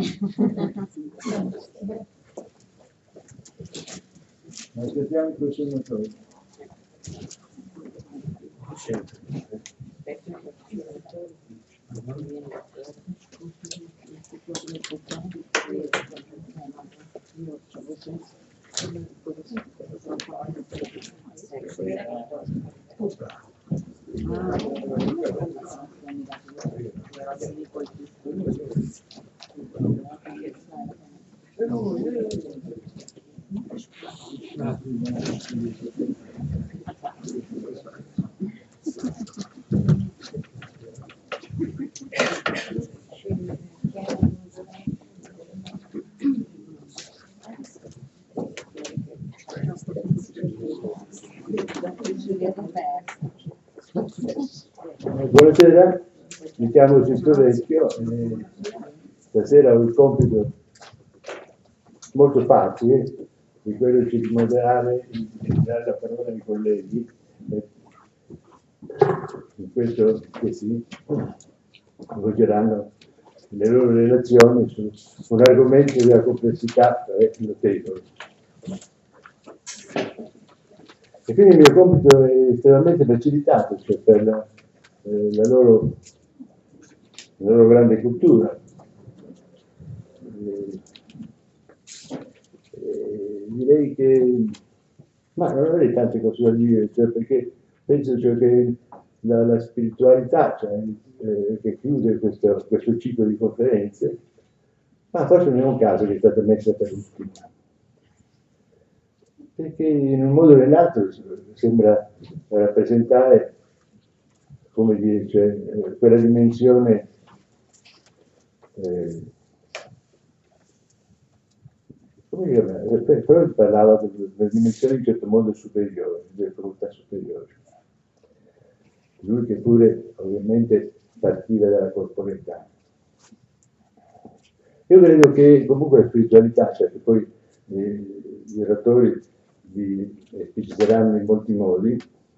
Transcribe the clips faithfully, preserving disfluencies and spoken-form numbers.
Ma aspettiamo il consumatore. Buonasera, mi chiamo Ciccio Vecchio e stasera ho il compito molto facile di quello di moderare e di dare la parola ai colleghi in questo che si svolgeranno le loro relazioni su un argomento della complessità notevole. E quindi il mio compito è estremamente facilitato, cioè per la, eh, la, loro, la loro grande cultura. Eh, eh, direi che, ma non avrei tante cose da dire, cioè perché penso cioè, che la, la spiritualità, cioè, eh, che chiude questo, questo ciclo di conferenze, ma forse non è un caso che è stata messa per ultima. Perché in un modo o nell'altro sembra rappresentare, come dire, cioè, quella dimensione eh, come dire, però parlava della dimensione in un certo modo superiore, delle facoltà superiori. Lui che pure ovviamente partiva dalla corporeità. Io credo che comunque la spiritualità, cioè che poi eh, gli oratori vi espliciteranno in molti modi,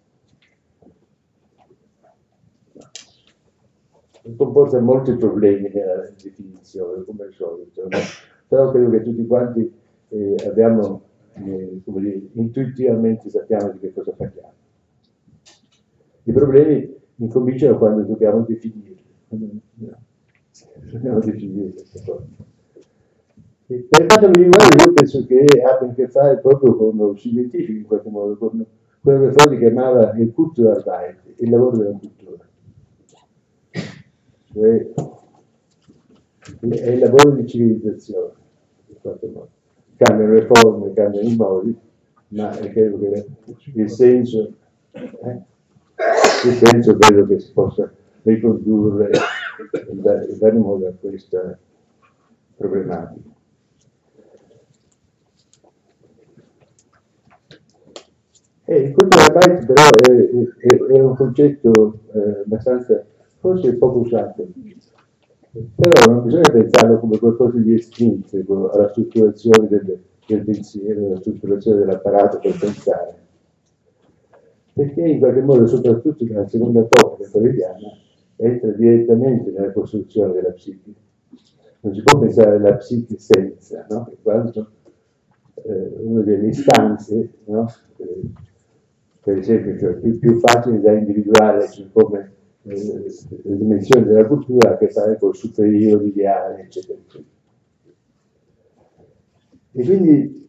comporta molti problemi nella definizione, come al solito, no? Però credo che tutti quanti eh, abbiamo, eh, come dire, intuitivamente sappiamo di che cosa parliamo. I problemi incominciano quando dobbiamo definirli. Dobbiamo definire queste cose. E per quanto mi riguarda, io penso che abbia a che fare proprio con lo scientifico, in qualche modo, con quello che Freud chiamava il Kulturarbeit, il lavoro della cultura. Cioè, è il lavoro di civilizzazione, in qualche modo. Cambiano le forme, cambiano i modi, ma credo che il senso, eh, il senso credo che si possa ricondurre in vari modi a questa problematica. E il Kulturarbeit però è, è, è un concetto eh, abbastanza, forse poco usato, però non bisogna pensarlo come qualcosa di estrinseco alla strutturazione del, del pensiero, alla strutturazione dell'apparato per pensare, perché in qualche modo, soprattutto nella seconda toppa freudiana, entra direttamente nella costruzione della psiche. Non si può pensare alla psiche senza, no? In quanto eh, una delle istanze, no? eh, per esempio, cioè, più, più facile da individuare cioè, come eh, le dimensioni della cultura ha a che fare col superiore, l'ideale, eccetera, eccetera. E quindi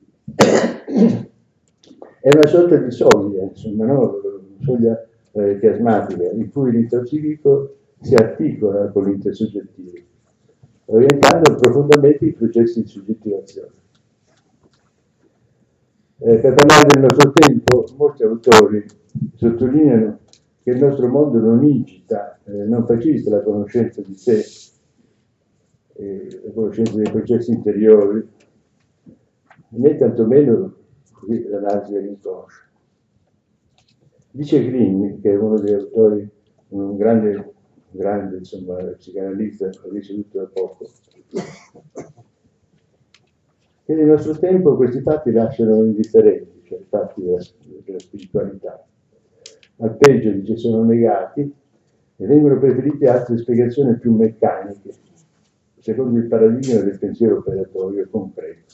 è una sorta di soglia, insomma, no? Una soglia eh, chiasmatica, in cui l'intrapsichico si articola con l'intersoggettivo, orientando profondamente i processi di soggettivazione. Eh, per parlare del nostro tempo, molti autori sottolineano che il nostro mondo non incita, eh, non facilita la conoscenza di sé, eh, la conoscenza dei processi interiori, né tantomeno l'analisi dell'inconscio. Dice Green, che è uno degli autori, un grande, grande insomma, psicanalista, ricevuto da poco, che nel nostro tempo questi fatti lasciano indifferenti, cioè i fatti della, della spiritualità. Al peggio, dice, sono negati e vengono preferite altre spiegazioni più meccaniche. secondo il paradigma del pensiero operatorio e concreto.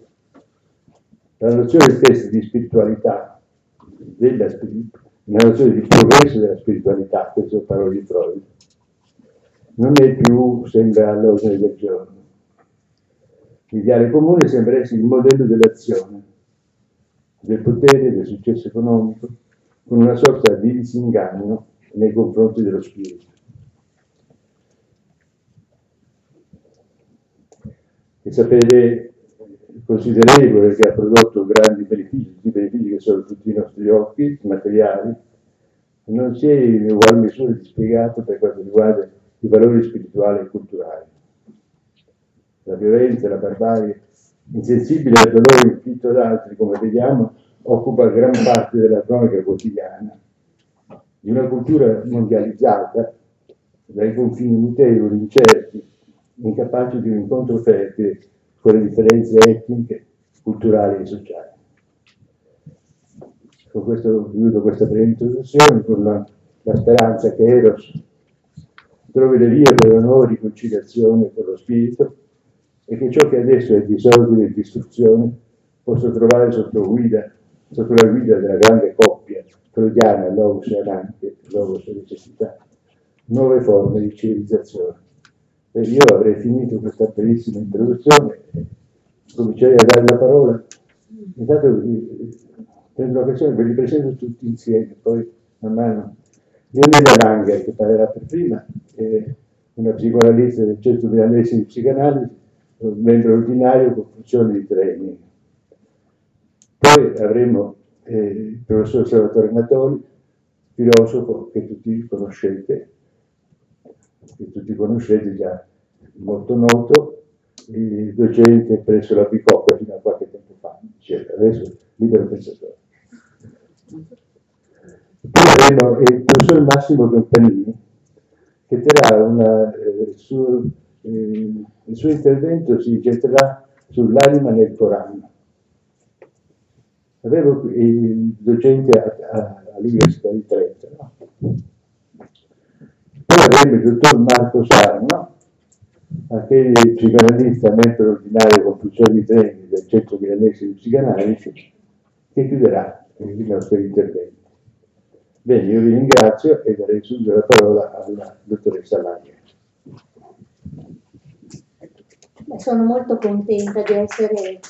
La nozione stessa di spiritualità, della spiritualità, la nozione di progresso della spiritualità, queste sono parole di Freud, non è più, sembra, all'ordine del giorno. L'ideale comune sembra essere il modello dell'azione, del potere, del successo economico, con una sorta di disinganno nei confronti dello spirito. E sapere considerevole che ha prodotto grandi benefici, i benefici che sono tutti i nostri occhi materiali, non si è in ugual misura dispiegato per quanto riguarda i valori spirituali e culturali. La violenza, la barbarie, insensibile al dolore inflitto ad altri, come vediamo, occupa gran parte della cronaca quotidiana di una cultura mondializzata, dai confini mutevoli, incerti, incapaci di un incontro fertile con le differenze etniche, culturali e sociali. Con questo chiudo questa breve introduzione con la, la speranza che Eros trovi le vie per una nuova riconciliazione con lo spirito e che ciò che adesso è disordine e distruzione possa trovare sotto guida, sotto la guida della grande coppia freudiana, Logos e Ananke, Logos e necessità, nuove forme di civilizzazione. E io avrei finito questa bellissima introduzione e comincerei a dare la parola. Intanto prendo l'occasione, ve li presento tutti insieme, poi man mano. Leonela Langer, che parlerà per prima, è una psicoanalista del Centro Milanese di Psicanalisi, un membro ordinario con funzione di training. Poi avremo eh, il professor Salvatore Natoli, filosofo che tutti conoscete, che tutti conoscete già, molto noto, docente presso la Bicocca fino a qualche tempo fa, eccetera. Adesso libero pensatore. Poi avremo il professor Massimo Campanini, che terrà una, eh, il, suo, eh, il suo intervento si centrerà sull'anima nel Corano. Avevo il docente all'Università di Trento, no? Poi avremo il dottor Marco Sarno, anche il psicanalista, membro ordinario con funzione di training del Centro Milanese di Psicanalisi, che chiuderà i nostri interventi. Bene, io vi ringrazio e darei subito la parola alla dottoressa Langer. Sono molto contenta di essere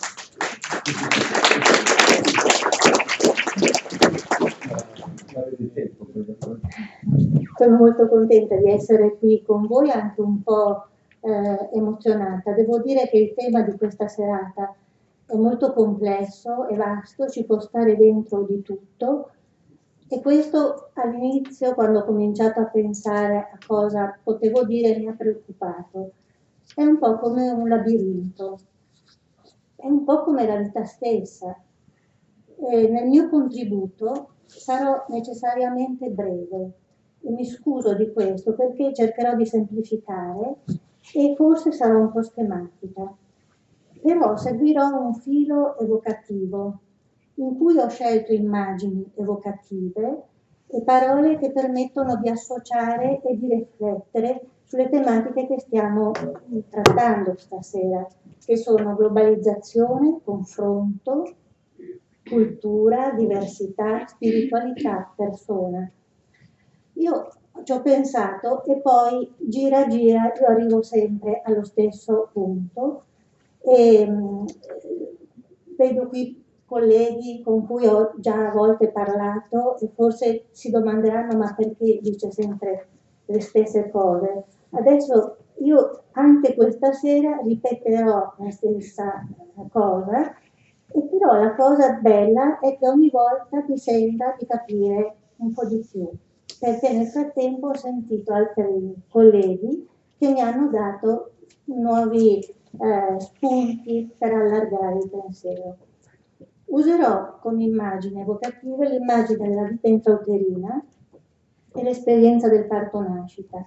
sono molto contenta di essere qui con voi, anche un po' eh, emozionata. Devo dire che il tema di questa serata è molto complesso e vasto, ci può stare dentro di tutto. E questo all'inizio, quando ho cominciato a pensare a cosa potevo dire, mi ha preoccupato. È un po' come un labirinto, è un po' come la vita stessa. E nel mio contributo sarò necessariamente breve e mi scuso di questo perché cercherò di semplificare e forse sarò un po' schematica. Però seguirò un filo evocativo in cui ho scelto immagini evocative e parole che permettono di associare e di riflettere sulle tematiche che stiamo trattando stasera, che sono globalizzazione, confronto, cultura, diversità, spiritualità, persona. Io ci ho pensato e poi gira gira io arrivo sempre allo stesso punto e mh, vedo qui colleghi con cui ho già a volte parlato e forse si domanderanno ma perché dice sempre le stesse cose. Adesso io anche questa sera ripeterò la stessa cosa e però la cosa bella è che ogni volta mi sembra di capire un po' di più, perché nel frattempo ho sentito altri colleghi che mi hanno dato nuovi eh, spunti per allargare il pensiero. Userò come immagine evocative l'immagine della vita intrauterina e l'esperienza del parto-nascita,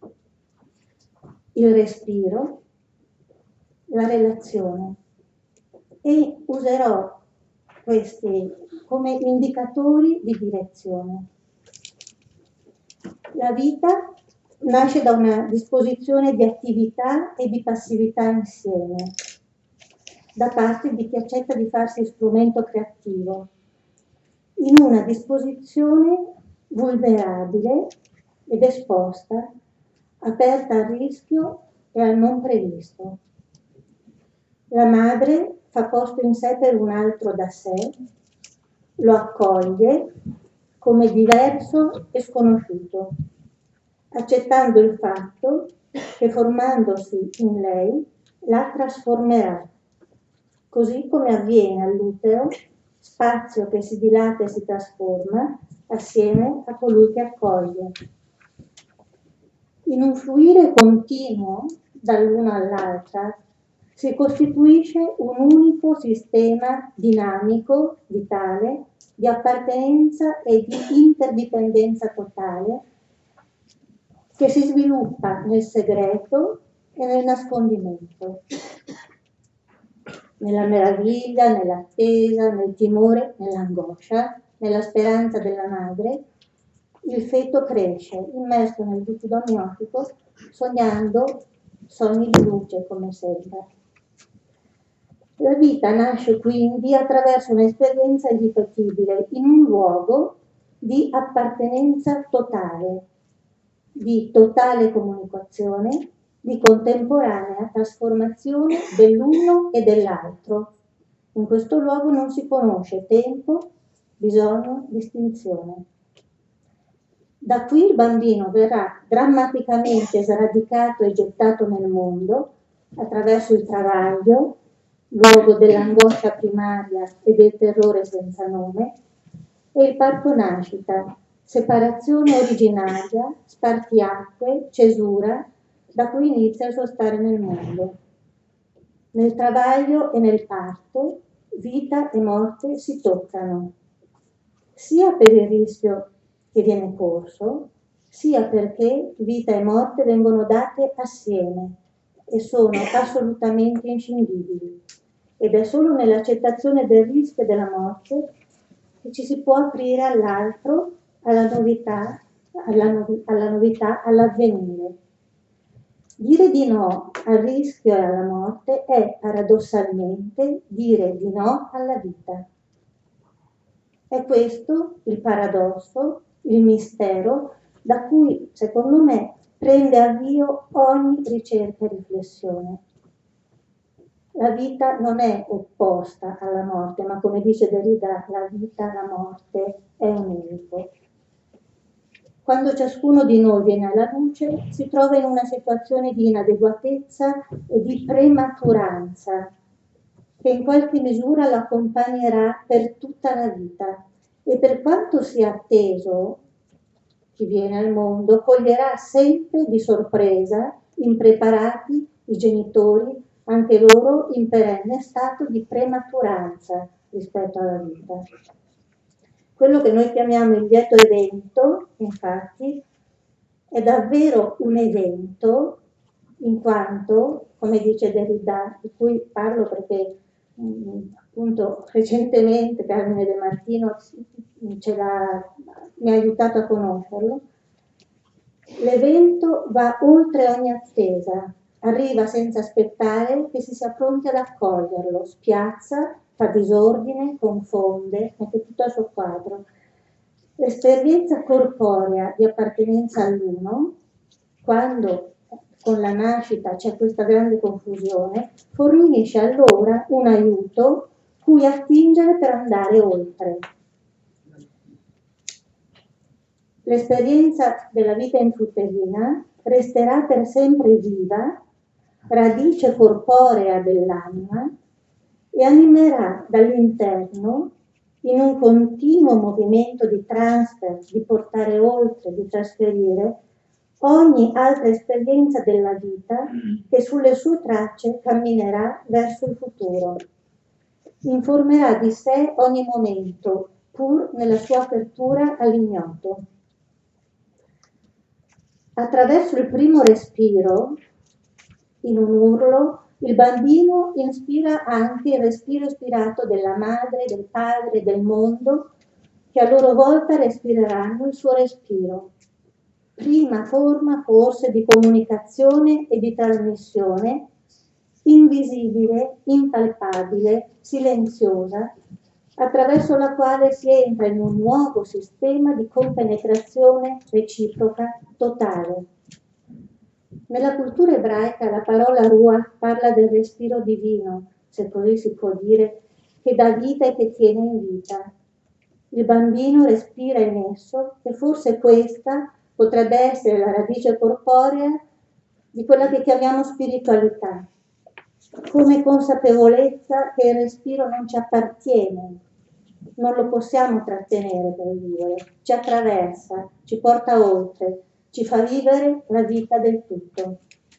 il respiro, la relazione, e userò questi come indicatori di direzione. La vita nasce da una disposizione di attività e di passività insieme, da parte di chi accetta di farsi strumento creativo, in una disposizione vulnerabile ed esposta, aperta al rischio e al non previsto. La madre fa posto in sé per un altro da sé, lo accoglie come diverso e sconosciuto, accettando il fatto che formandosi in lei la trasformerà, così come avviene all'utero, spazio che si dilata e si trasforma assieme a colui che accoglie. In un fluire continuo dall'una all'altra si costituisce un unico sistema dinamico, vitale, di appartenenza e di interdipendenza totale, che si sviluppa nel segreto e nel nascondimento, nella meraviglia, nell'attesa, nel timore, nell'angoscia, nella speranza della madre. Il feto cresce, immerso nel liquido amniotico, sognando sogni di luce, come sempre. La vita nasce quindi attraverso un'esperienza irripetibile in un luogo di appartenenza totale, di totale comunicazione, di contemporanea trasformazione dell'uno e dell'altro. In questo luogo non si conosce tempo, bisogno, distinzione. Da qui il bambino verrà drammaticamente sradicato e gettato nel mondo attraverso il travaglio, luogo dell'angoscia primaria e del terrore senza nome, e il parto-nascita, separazione originaria, spartiacque, cesura, da cui inizia il suo stare nel mondo. Nel travaglio e nel parto, vita e morte si toccano, sia per il rischio che viene corso, sia perché vita e morte vengono date assieme e sono assolutamente inscindibili. Ed è solo nell'accettazione del rischio e della morte che ci si può aprire all'altro, alla novità, alla, novi- alla novità, all'avvenire. Dire di no al rischio e alla morte è paradossalmente dire di no alla vita. È questo il paradosso, il mistero, da cui, secondo me, prende avvio ogni ricerca e riflessione. La vita non è opposta alla morte, ma come dice Derrida, la vita e la morte è un unico. Quando ciascuno di noi viene alla luce, si trova in una situazione di inadeguatezza e di prematuranza, che in qualche misura lo accompagnerà per tutta la vita. E per quanto sia atteso, chi viene al mondo coglierà sempre di sorpresa, impreparati, i genitori, anche loro in perenne stato di prematuranza rispetto alla vita. Quello che noi chiamiamo il lieto evento, infatti, è davvero un evento, in quanto, come dice Derrida, di cui parlo perché mh, appunto recentemente Carmine De Martino ce l'ha, mi ha aiutato a conoscerlo, l'evento va oltre ogni attesa, arriva senza aspettare che si sia pronti ad accoglierlo, spiazza, fa disordine, confonde, mette tutto al suo quadro. L'esperienza corporea di appartenenza all'uno, quando con la nascita c'è questa grande confusione, fornisce allora un aiuto cui attingere per andare oltre. L'esperienza della vita infrutterina resterà per sempre viva, radice corporea dell'anima, e animerà dall'interno, in un continuo movimento di transfer, di portare oltre, di trasferire, ogni altra esperienza della vita che sulle sue tracce camminerà verso il futuro. Informerà di sé ogni momento, pur nella sua apertura all'ignoto. Attraverso il primo respiro, in un urlo, il bambino inspira anche il respiro ispirato della madre, del padre, del mondo, che a loro volta respireranno il suo respiro. prima forma forse di comunicazione e di trasmissione, invisibile, impalpabile, silenziosa, attraverso la quale si entra in un nuovo sistema di compenetrazione reciproca totale. Nella cultura ebraica la parola ruah parla del respiro divino, se così si può dire, che dà vita e che tiene in vita. Il bambino respira in esso e forse questa potrebbe essere la radice corporea di quella che chiamiamo spiritualità, come consapevolezza che il respiro non ci appartiene, non lo possiamo trattenere per vivere, ci attraversa, ci porta oltre, ci fa vivere la vita del tutto.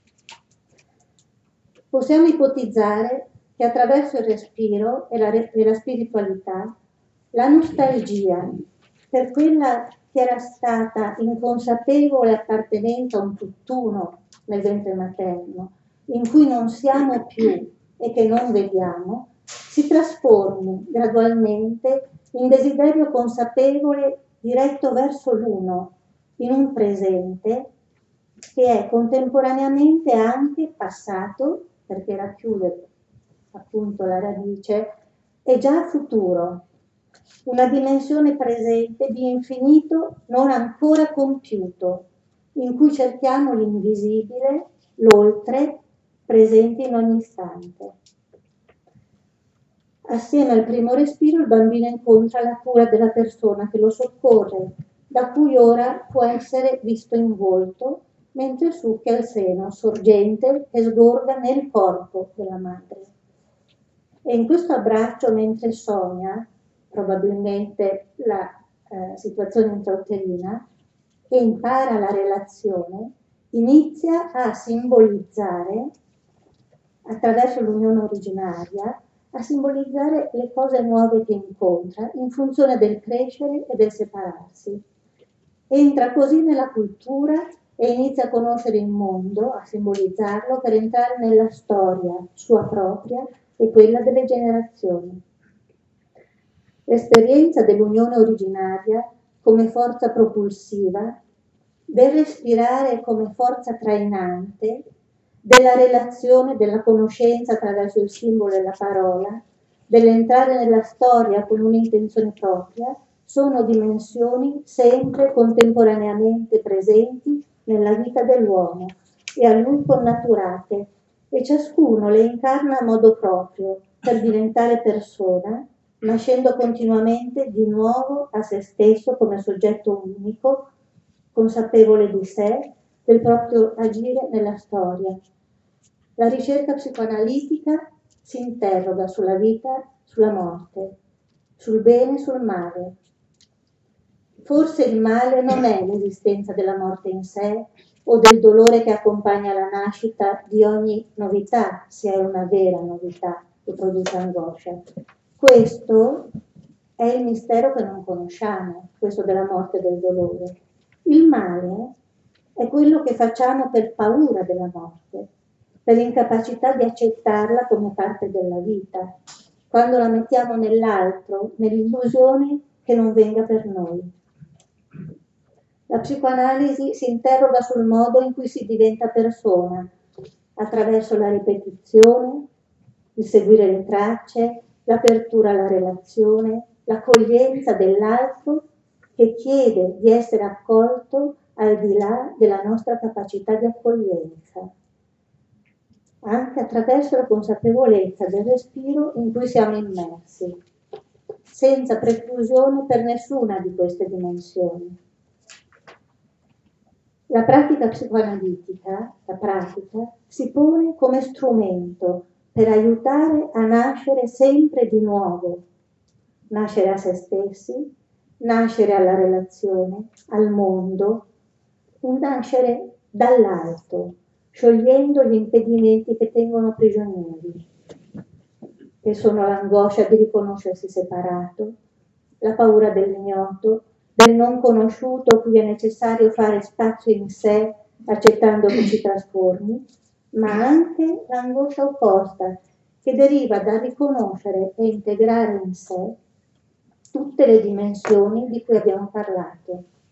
Possiamo ipotizzare che attraverso il respiro e la, e la spiritualità, la nostalgia per quella che era stata inconsapevole appartenenza a un tutt'uno nel ventre materno, in cui non siamo più e che non vediamo, si trasformi gradualmente in desiderio consapevole diretto verso l'uno, in un presente che è contemporaneamente anche passato, perché racchiude appunto la radice, e già futuro, una dimensione presente di infinito non ancora compiuto, in cui cerchiamo l'invisibile, l'oltre, presente in ogni istante. Assieme al primo respiro il bambino incontra la cura della persona che lo soccorre, da cui ora può essere visto in volto, mentre succhia il seno sorgente che sgorga nel corpo della madre. E in questo abbraccio, mentre sogna, probabilmente la eh, situazione intrauterina, e impara la relazione, inizia a simbolizzare, attraverso l'unione originaria, a simbolizzare le cose nuove che incontra in funzione del crescere e del separarsi. Entra così nella cultura e inizia a conoscere il mondo, a simbolizzarlo per entrare nella storia sua propria e quella delle generazioni. L'esperienza dell'unione originaria come forza propulsiva, del respirare come forza trainante, della relazione, della conoscenza attraverso il simbolo e la parola, dell'entrare nella storia con un'intenzione propria, sono dimensioni sempre contemporaneamente presenti nella vita dell'uomo e a lui connaturate, e ciascuno le incarna a modo proprio per diventare persona, nascendo continuamente di nuovo a se stesso come soggetto unico, consapevole di sé, del proprio agire nella storia. La ricerca psicoanalitica si interroga sulla vita, sulla morte, sul bene e sul male. Forse il male non è l'esistenza della morte in sé o del dolore che accompagna la nascita di ogni novità, se è una vera novità che produce angoscia. Questo è il mistero che non conosciamo, questo della morte e del dolore. Il male è quello che facciamo per paura della morte, per l'incapacità di accettarla come parte della vita, quando la mettiamo nell'altro, nell'illusione che non venga per noi. La psicoanalisi si interroga sul modo in cui si diventa persona, attraverso la ripetizione, il seguire le tracce, l'apertura alla relazione, l'accoglienza dell'altro che chiede di essere accolto al di là della nostra capacità di accoglienza, anche attraverso la consapevolezza del respiro in cui siamo immersi, senza preclusione per nessuna di queste dimensioni. La pratica psicoanalitica, la pratica, si pone come strumento per aiutare a nascere sempre di nuovo, nascere a se stessi, nascere alla relazione, al mondo, un nascere dall'alto, sciogliendo gli impedimenti che tengono prigionieri, che sono l'angoscia di riconoscersi separato, la paura dell'ignoto, del non conosciuto cui è necessario fare spazio in sé, accettando che ci trasformi, ma anche l'angoscia opposta, che deriva dal riconoscere e integrare in sé tutte le dimensioni di cui abbiamo parlato.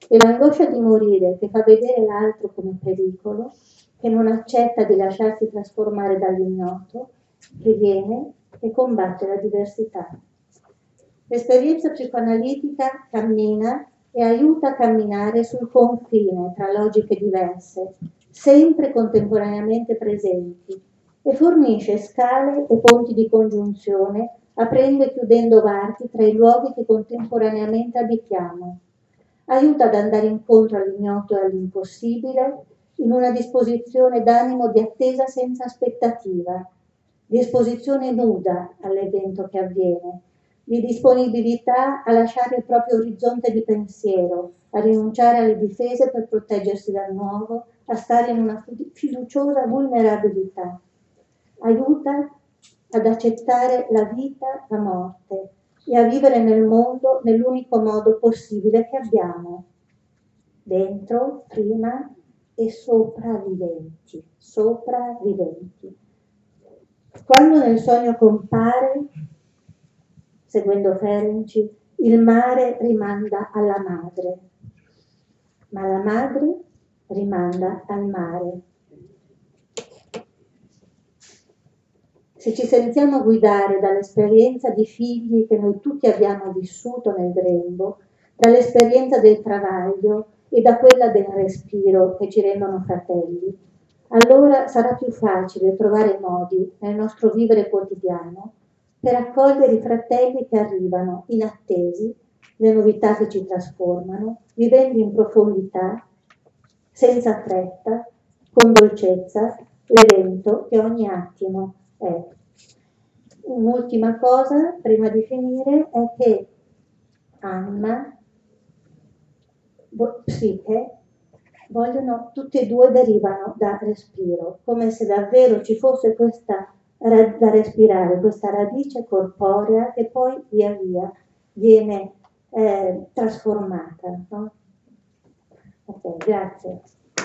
e l'angoscia di morire che fa vedere l'altro come pericolo, che non accetta di lasciarsi trasformare dall'ignoto, che viene e combatte la diversità. L'esperienza psicoanalitica cammina e aiuta a camminare sul confine tra logiche diverse, sempre contemporaneamente presenti, e fornisce scale e ponti di congiunzione, aprendo e chiudendo varchi tra i luoghi che contemporaneamente abitiamo. Aiuta ad andare incontro all'ignoto e all'impossibile in una disposizione d'animo di attesa senza aspettativa, di esposizione nuda all'evento che avviene, di disponibilità a lasciare il proprio orizzonte di pensiero, a rinunciare alle difese per proteggersi dal nuovo, a stare in una fiduciosa vulnerabilità. Aiuta ad accettare la vita, la morte e a vivere nel mondo nell'unico modo possibile che abbiamo, dentro, prima e sopravviventi, sopravviventi. Quando nel sogno compare, seguendo Ferenczi, il mare rimanda alla madre, ma la madre rimanda al mare. Se ci sentiamo guidare dall'esperienza di figli che noi tutti abbiamo vissuto nel grembo, dall'esperienza del travaglio e da quella del respiro che ci rendono fratelli, allora sarà più facile trovare modi nel nostro vivere quotidiano per accogliere i fratelli che arrivano inattesi, le novità che ci trasformano, vivendo in profondità, senza fretta, con dolcezza, l'evento che ogni attimo è. Un'ultima cosa, prima di finire, è che anima, psiche, vogliono, tutte e due derivano da respiro, come se davvero ci fosse questa da respirare, questa radice corporea che poi via via viene eh, trasformata. No? Ok, grazie.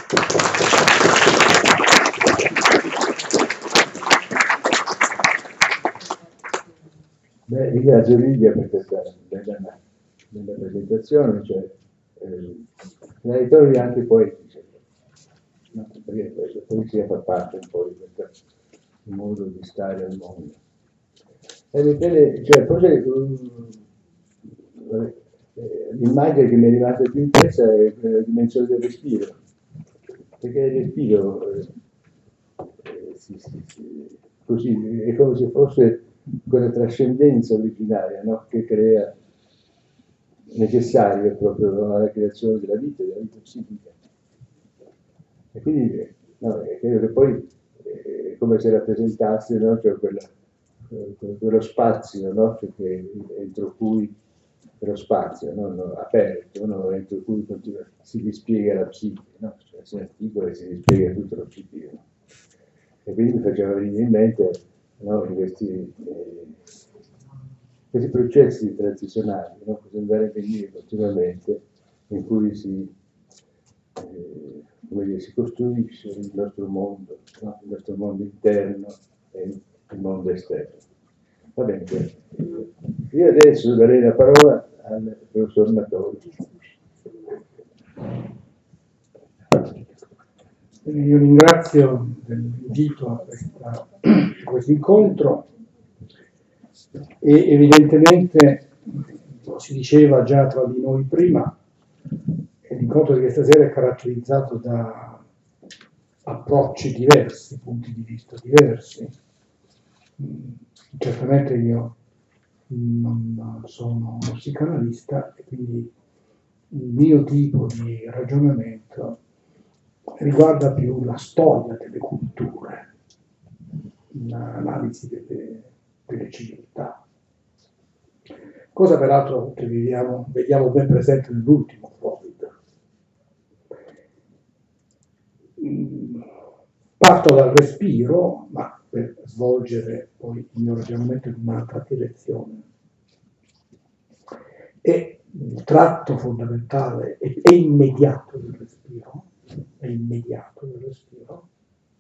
Beh, ringrazio Lidia per questa bella, bella presentazione, cioè eh, ne ritrovi anche poetici, no? Perché la poesia fa parte un po' di questo modo di stare al mondo. E vedete, cioè, forse um, eh, l'immagine che mi è rimasta più impressa è la dimensione del respiro, perché il respiro eh, eh, sì, sì, sì, così è come se fosse quella trascendenza originaria, no? Che crea, necessaria proprio alla creazione della vita, della vita psichica. E quindi no, credo che poi è come se rappresentasse, no? Cioè quella, quello spazio, no? Cioè che, entro cui, lo spazio, no? No, aperto, no? Entro cui continua, si dispiega la psiche, no? Cioè si articola e si dispiega tutto lo psichico. No? E quindi mi faceva venire in mente, no? questi, eh, questi processi transizionali, no? Così andare a venire continuamente, in cui si, eh, come dire, si costruisce il nostro mondo, no? Il nostro mondo interno e il mondo esterno. Va bene, io adesso darei la parola al professor Matori. Io ringrazio dell'invito a questa, questo incontro e evidentemente, si diceva già tra di noi prima, l'incontro di questa sera è caratterizzato da approcci diversi, punti di vista diversi. Certamente io non sono uno psicanalista e quindi il mio tipo di ragionamento riguarda più la storia delle culture, l'analisi delle, delle civiltà. Cosa peraltro che viviamo, vediamo ben presente nell'ultimo Freud. Parto dal respiro, ma per svolgere poi il mio ragionamento in un'altra direzione. E il tratto fondamentale e, e immediato del respiro, è immediato del respiro,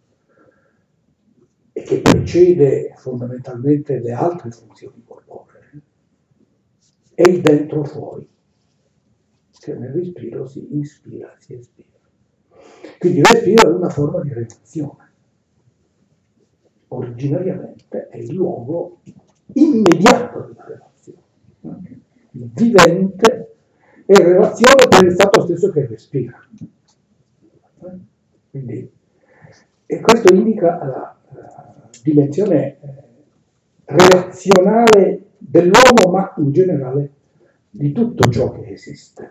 e che precede fondamentalmente le altre funzioni corporee, è il dentro-fuori, cioè nel respiro si inspira, si espira. Quindi il respiro è una forma di relazione. Originariamente è il luogo immediato della relazione. Il vivente è in relazione per il fatto stesso che respira. Quindi, e questo indica la, la dimensione eh, relazionale dell'uomo, ma in generale di tutto ciò che esiste.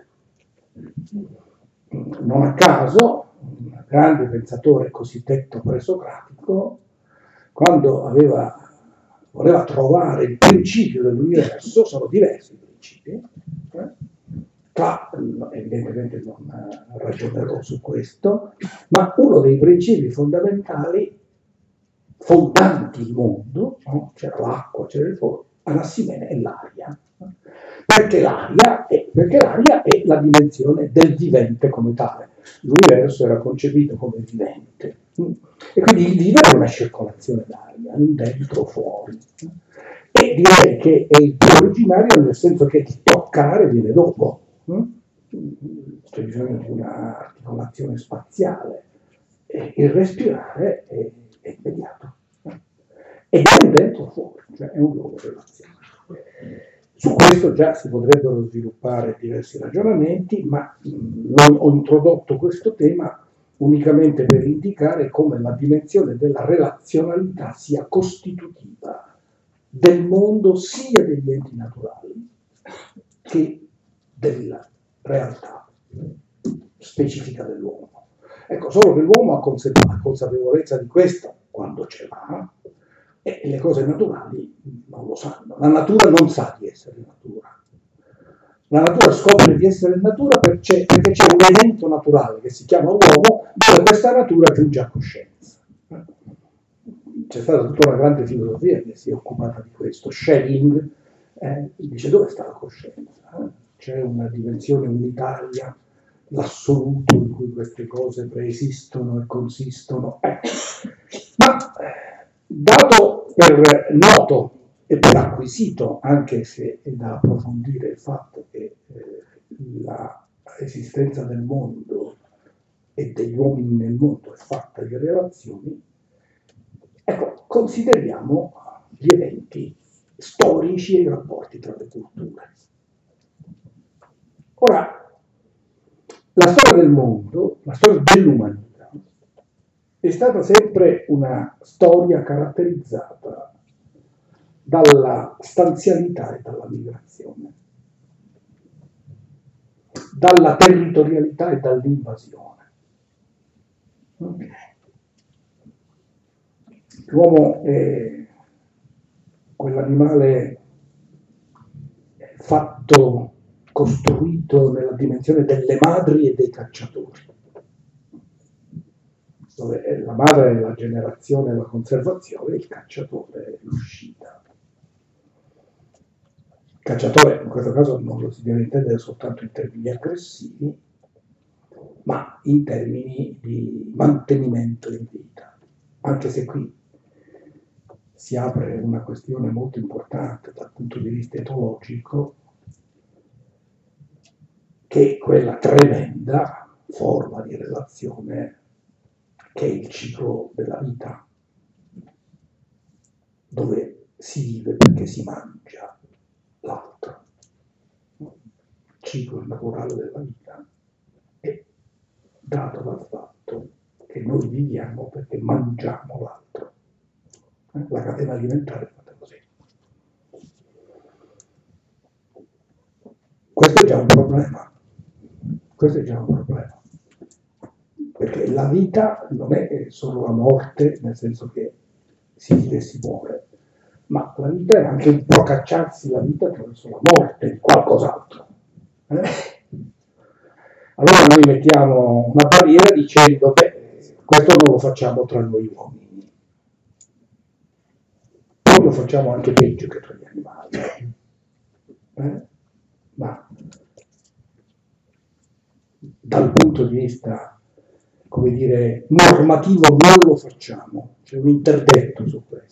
Non a caso, un grande pensatore cosiddetto presocratico, quando aveva, voleva trovare il principio dell'universo, sono diversi i principi, eh? Tra, evidentemente non ragionerò su questo, ma uno dei principi fondamentali, fondanti il mondo, no? C'era l'acqua, c'era il fuoco, Anassimene è l'aria. Perché l'aria, è, perché l'aria è la dimensione del vivente come tale. L'universo era concepito come vivente. E quindi il vivere è una circolazione d'aria, un dentro fuori. E direi che è il più originario nel senso che il toccare viene dopo. C'è bisogno di un'articolazione spaziale. E il respirare è, è immediato. Ed è un dentro fuori, cioè è un luogo relazionale. Su questo già si potrebbero sviluppare diversi ragionamenti, ma mh, ho introdotto questo tema unicamente per indicare come la dimensione della relazionalità sia costitutiva del mondo sia degli enti naturali che della realtà specifica dell'uomo. Ecco, solo che l'uomo ha consapevolezza di questo quando ce l'ha, e le cose naturali non lo sanno. La natura non sa di essere natura. La natura scopre di essere natura perché c'è un evento naturale che si chiama uomo, dove questa natura giunge a coscienza. C'è stata tutta una grande filosofia che si è occupata di questo. Schelling eh, dice: dove sta la coscienza? C'è una dimensione unitaria, l'assoluto in cui queste cose preesistono e consistono. Eh. Ma dato per noto e per acquisito, anche se è da approfondire il fatto che eh, la esistenza del mondo e degli uomini nel mondo è fatta di relazioni, ecco, consideriamo gli eventi storici e i rapporti tra le culture. Ora, la storia del mondo, la storia dell'umanità, è stata sempre una storia caratterizzata dalla stanzialità e dalla migrazione, dalla territorialità e dall'invasione. L'uomo è quell'animale fatto, costruito nella dimensione delle madri e dei cacciatori, dove la madre è la generazione e la conservazione, il cacciatore è l'uscita. Il cacciatore in questo caso non lo si deve intendere soltanto in termini aggressivi, ma in termini di mantenimento in vita, anche se qui si apre una questione molto importante dal punto di vista etologico, che è quella tremenda forma di relazione che è il ciclo della vita, dove si vive perché si mangia l'altro. Il ciclo naturale della vita è dato dal fatto che noi viviamo perché mangiamo l'altro. La catena alimentare è fatta così. Questo è già un problema. Questo è già un problema. Perché la vita non è solo la morte, nel senso che si vive e si muore, ma la vita è anche un procacciarsi la vita attraverso la morte di qualcos'altro. Eh? Allora noi mettiamo una barriera dicendo: beh, questo non lo facciamo tra noi uomini, poi lo facciamo anche peggio che tra gli animali. Eh? Ma dal punto di vista, come dire, normativo non lo facciamo, c'è un interdetto su questo.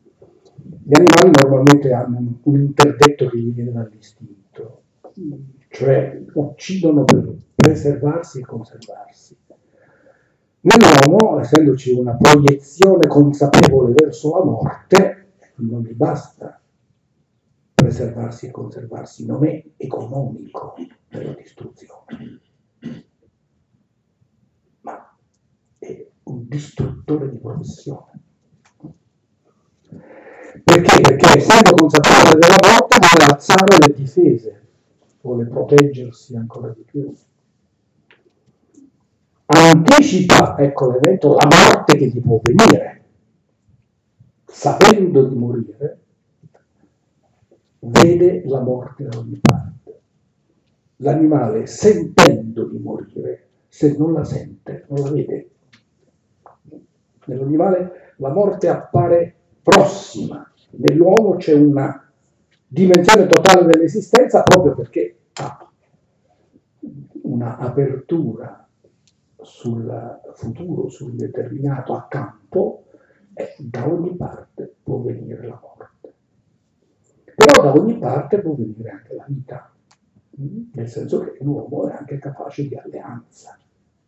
Gli animali normalmente hanno un, un interdetto che gli viene dall'istinto, cioè uccidono per preservarsi e conservarsi. Nell'uomo, essendoci una proiezione consapevole verso la morte, non gli basta preservarsi e conservarsi, non è economico per la distruzione, ma è un distruttore di professione. Perché? Perché essendo consapevole della morte vuole alzare le difese, vuole proteggersi ancora di più. Anticipa, ecco l'evento, la morte che gli può venire. Sapendo di morire, vede la morte da ogni parte. L'animale, sentendo di morire, se non la sente, non la vede. Nell'animale la morte appare prossima, nell'uomo c'è una dimensione totale dell'esistenza proprio perché ha una apertura sul futuro, sul determinato a campo, e da ogni parte può venire la morte. Però da ogni parte può venire anche la vita, nel senso che l'uomo è anche capace di alleanza,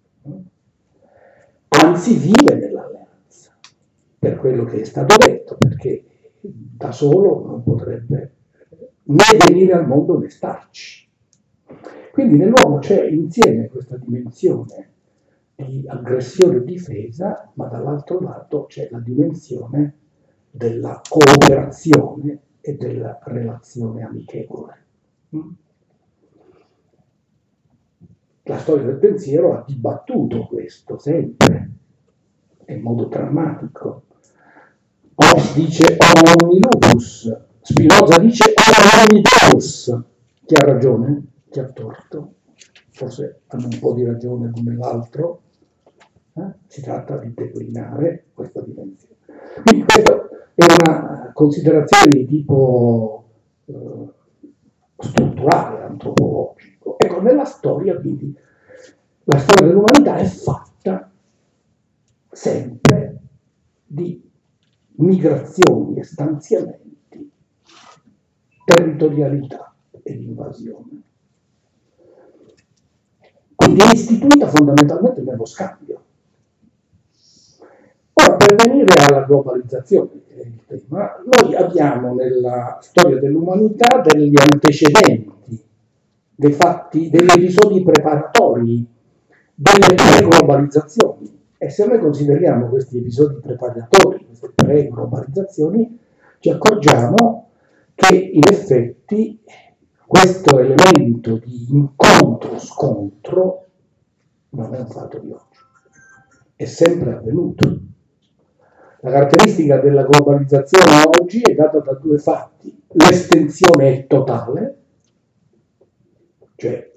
anzi vive nell'alleanza, per quello che è stato detto, perché da solo non potrebbe né venire al mondo né starci. Quindi nell'uomo c'è insieme questa dimensione di aggressione e difesa, ma dall'altro lato c'è la dimensione della cooperazione e della relazione amichevole. La storia del pensiero ha dibattuto questo sempre, in modo drammatico. Hobbes dice omni lupus, Spinoza dice omni deus. Chi ha ragione? Chi ha torto? Forse hanno un po' di ragione l'uno e l'altro. Eh? Si tratta di declinare questa dimensione. Quindi questa è una considerazione di tipo eh, strutturale, antropologico. Ecco, nella storia, quindi, la storia dell'umanità è fatta sempre di migrazioni e stanziamenti, territorialità e invasione. Quindi è istituita fondamentalmente nello scambio. Ora, per venire alla globalizzazione, che è il tema, noi abbiamo nella storia dell'umanità degli antecedenti, dei fatti, degli episodi preparatori, delle pre-globalizzazioni. E se noi consideriamo questi episodi preparatori, queste pre-globalizzazioni, ci accorgiamo che in effetti questo elemento di incontro-scontro non è un fatto di oggi, è sempre avvenuto. La caratteristica della globalizzazione oggi è data da due fatti. L'estensione è totale, cioè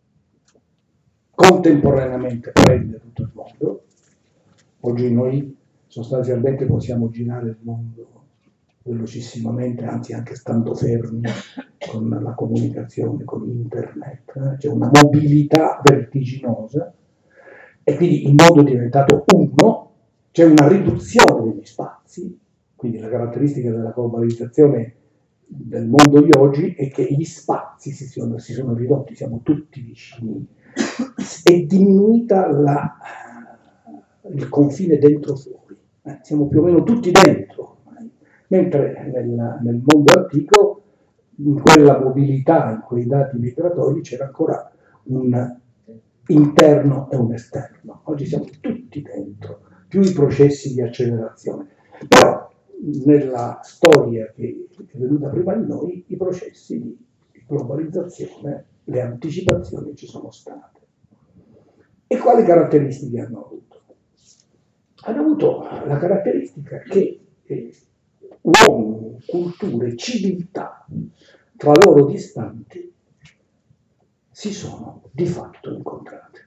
contemporaneamente prende tutto il mondo. Oggi noi sostanzialmente possiamo girare il mondo velocissimamente, anzi anche stando fermi con la comunicazione, con internet. Eh? C'è una mobilità vertiginosa e quindi il mondo è diventato uno, c'è una riduzione degli spazi, quindi la caratteristica della globalizzazione del mondo di oggi è che gli spazi si sono, si sono ridotti, siamo tutti vicini, è diminuita la, il confine dentro-fuori, eh? Siamo più o meno tutti dentro, eh? Mentre nel, nel mondo antico, in quella mobilità, in quei dati migratori, c'era ancora un interno e un esterno. Oggi siamo tutti dentro, più i processi di accelerazione. Però nella storia che è venuta prima di noi, i processi di globalizzazione, le anticipazioni ci sono state. E quali caratteristiche hanno avuto? Hanno avuto la caratteristica che eh, uomini, culture, civiltà tra loro distanti si sono di fatto incontrate.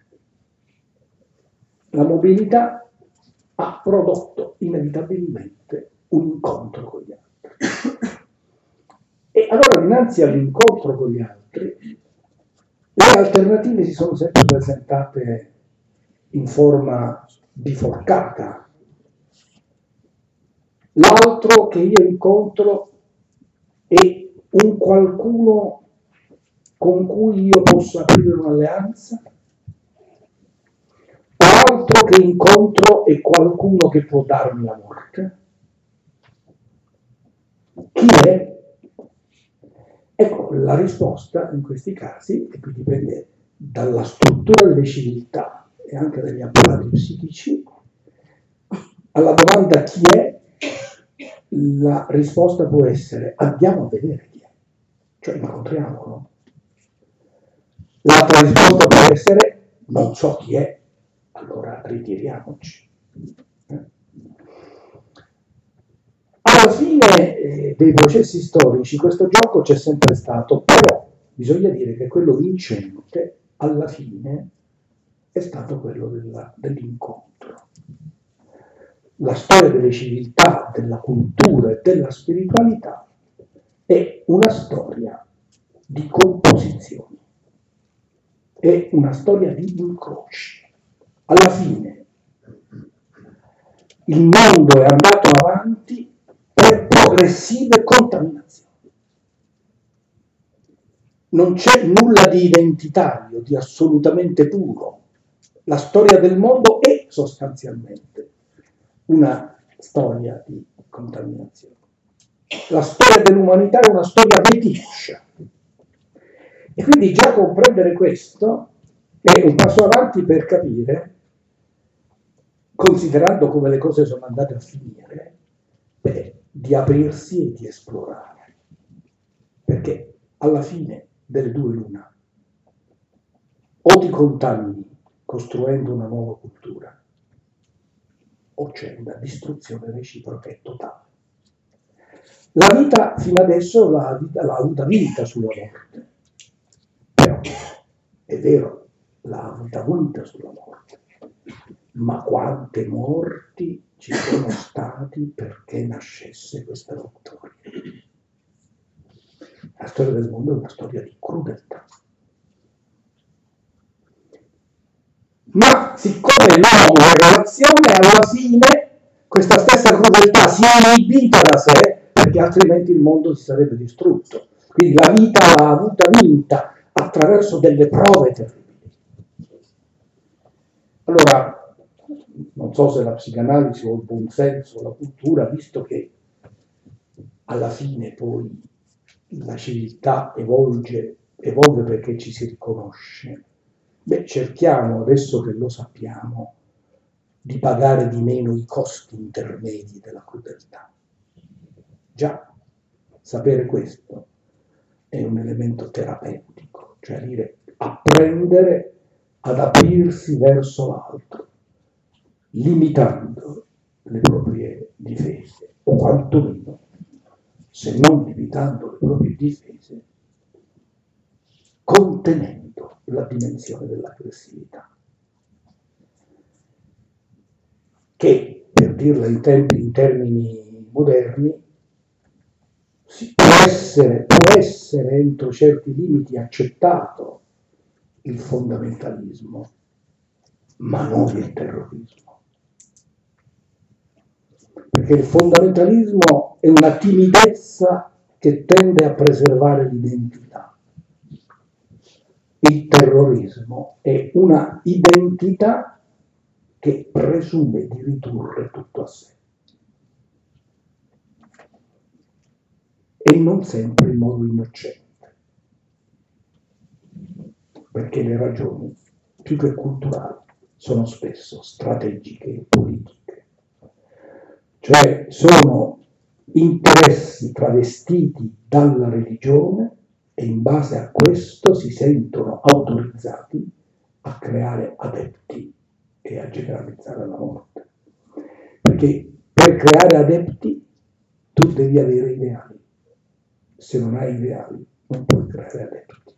La mobilità ha prodotto inevitabilmente un incontro con gli altri. E allora, dinanzi all'incontro con gli altri, le alternative si sono sempre presentate in forma biforcata. L'altro che io incontro è un qualcuno con cui io posso aprire un'alleanza? O altro che incontro e qualcuno che può darmi la morte? Chi è? Ecco, la risposta in questi casi, e qui dipende dalla struttura delle civiltà e anche dagli apparati psichici, alla domanda chi è, la risposta può essere andiamo a vedere chi è, cioè incontriamolo. L'altra risposta può essere non so chi è, allora ritiriamoci. Alla fine eh, dei processi storici questo gioco c'è sempre stato, però bisogna dire che quello vincente alla fine è stato quello della, dell'incontro. La storia delle civiltà, della cultura e della spiritualità è una storia di composizioni, è una storia di incroci. Alla fine il mondo è andato avanti per progressive contaminazioni. Non c'è nulla di identitario, di assolutamente puro. La storia del mondo è sostanzialmente una storia di contaminazione. La storia dell'umanità è una storia meticcia. E quindi già comprendere questo è un passo avanti per capire, considerando come le cose sono andate a finire, beh, di aprirsi e di esplorare. Perché alla fine delle due l'una, o ti contamini costruendo una nuova cultura, o c'è una distruzione reciproca e totale. La vita fino adesso l'ha, l'ha avuta vinta sulla morte, però è vero, l'ha avuta vinta sulla morte, ma quante morti ci sono stati perché nascesse questa vittoria? La storia del mondo è una storia di crudeltà. Ma siccome l'uomo è relazione, alla fine questa stessa crudeltà si è inibita da sé, perché altrimenti il mondo si sarebbe distrutto. Quindi la vita l'ha avuta vinta attraverso delle prove terribili. Allora, non so se la psicanalisi o il buon senso o la cultura, visto che alla fine poi la civiltà evolve, evolve perché ci si riconosce, beh, cerchiamo, adesso che lo sappiamo, di pagare di meno i costi intermedi della crudeltà. Già, sapere questo è un elemento terapeutico, cioè dire apprendere ad aprirsi verso l'altro, limitando le proprie difese, o quantomeno, se non limitando le proprie difese, contenendo la dimensione dell'aggressività. Che, per dirla in, tempi, in termini moderni, si può essere, può essere entro certi limiti accettato il fondamentalismo, ma non il terrorismo. Perché il fondamentalismo è una timidezza che tende a preservare l'identità. Il terrorismo è una identità che presume di ridurre tutto a sé. E non sempre in modo innocente, perché le ragioni, più che culturali, sono spesso strategiche e politiche, cioè sono interessi travestiti dalla religione e in base a questo si sentono autorizzati a creare adepti e a generalizzare la morte, perché per creare adepti tu devi avere ideali. Se non hai ideali, non puoi creare adepti.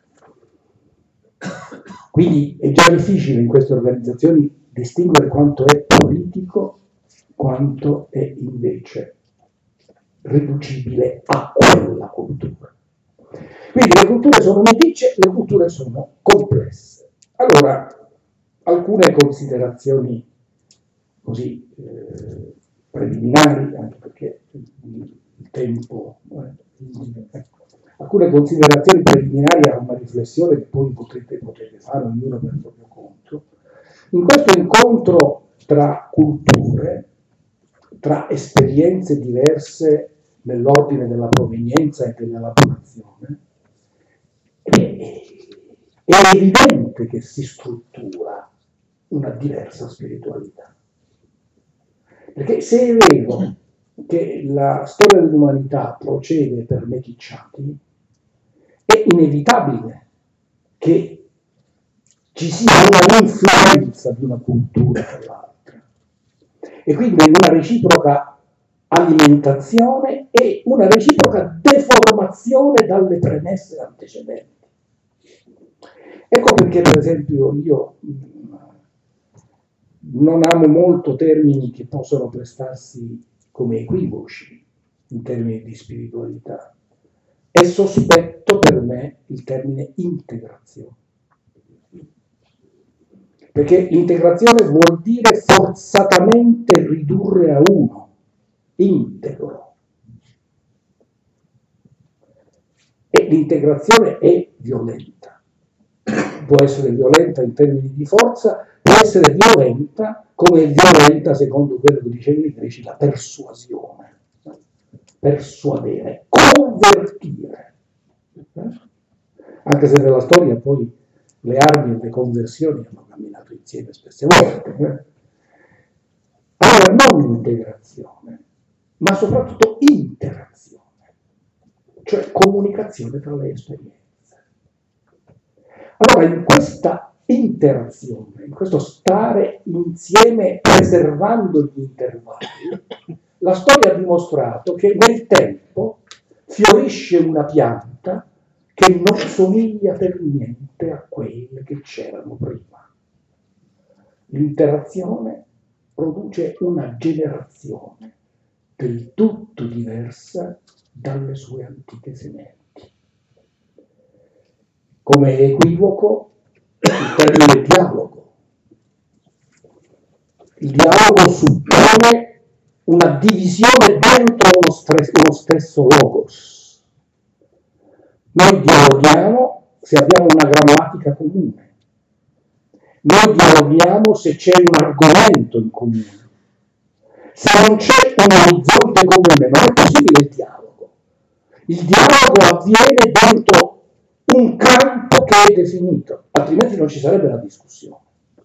Quindi è già difficile in queste organizzazioni distinguere quanto è politico, quanto è invece riducibile a quella cultura. Quindi le culture sono meticce, le culture sono complesse. Allora, alcune considerazioni così eh, preliminari, anche perché il tempo... Eh, Ecco. Alcune considerazioni preliminari a una riflessione che poi potrete, potrete fare ognuno per il proprio conto. In questo incontro tra culture, tra esperienze diverse nell'ordine della provenienza e dell'elaborazione, è, è evidente che si struttura una diversa spiritualità. Perché se è vero che la storia dell'umanità procede per meticciati, è inevitabile che ci sia una influenza di una cultura per l'altra e quindi una reciproca alimentazione e una reciproca deformazione dalle premesse antecedenti. Ecco perché, per esempio, io non amo molto termini che possono prestarsi come equivoci in termini di spiritualità. È sospetto per me il termine integrazione. Perché integrazione vuol dire forzatamente ridurre a uno, integro. E l'integrazione è violenta. Può essere violenta in termini di forza, può essere violenta come è violenta, secondo quello che dicevano i greci, la persuasione. Persuadere, convertire. Anche se nella storia poi le armi e le conversioni hanno camminato insieme spesse volte. Allora non integrazione, ma soprattutto interazione, cioè comunicazione tra le esperienze. Allora in questa interazione, in questo stare insieme preservando gli intervalli, la storia ha dimostrato che nel tempo fiorisce una pianta che non somiglia per niente a quelle che c'erano prima. L'interazione produce una generazione del tutto diversa dalle sue antiche sementi. Come equivoco il termine dialogo. Il dialogo suppone una divisione dentro uno, stres- uno stesso logos. Noi dialoghiamo se abbiamo una grammatica comune. Noi dialoghiamo se c'è un argomento in comune. Se non c'è un orizzonte comune, non è possibile il dialogo. Il dialogo avviene dentro un campo che è definito, altrimenti non ci sarebbe la discussione.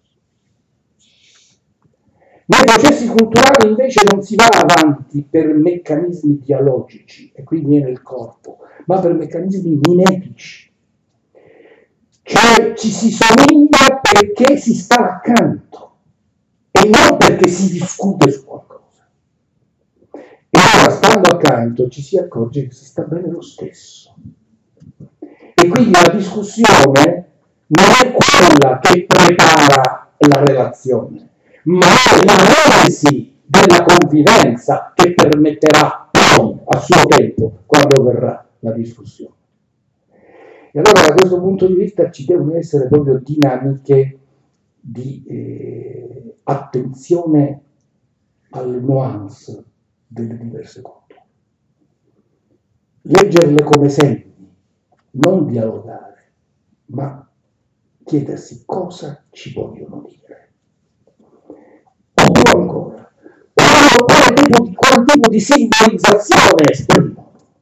Nei processi culturali invece non si va avanti per meccanismi dialogici, e qui viene il corpo, ma per meccanismi mimetici. Cioè ci si somiglia perché si sta accanto e non perché si discute su qualcosa. E allora, stando accanto, ci si accorge che si sta bene lo stesso. E quindi la discussione non è quella che prepara la relazione, ma è l'analisi della convivenza che permetterà poi, a suo tempo, quando verrà la discussione. E allora da questo punto di vista ci devono essere proprio dinamiche di eh, attenzione alle nuance delle diverse culture. Leggerle come segni, non dialogare, ma chiedersi cosa ci vogliono dire. O più ancora, quale, quale, tipo di, quale tipo di simbolizzazione esprimono.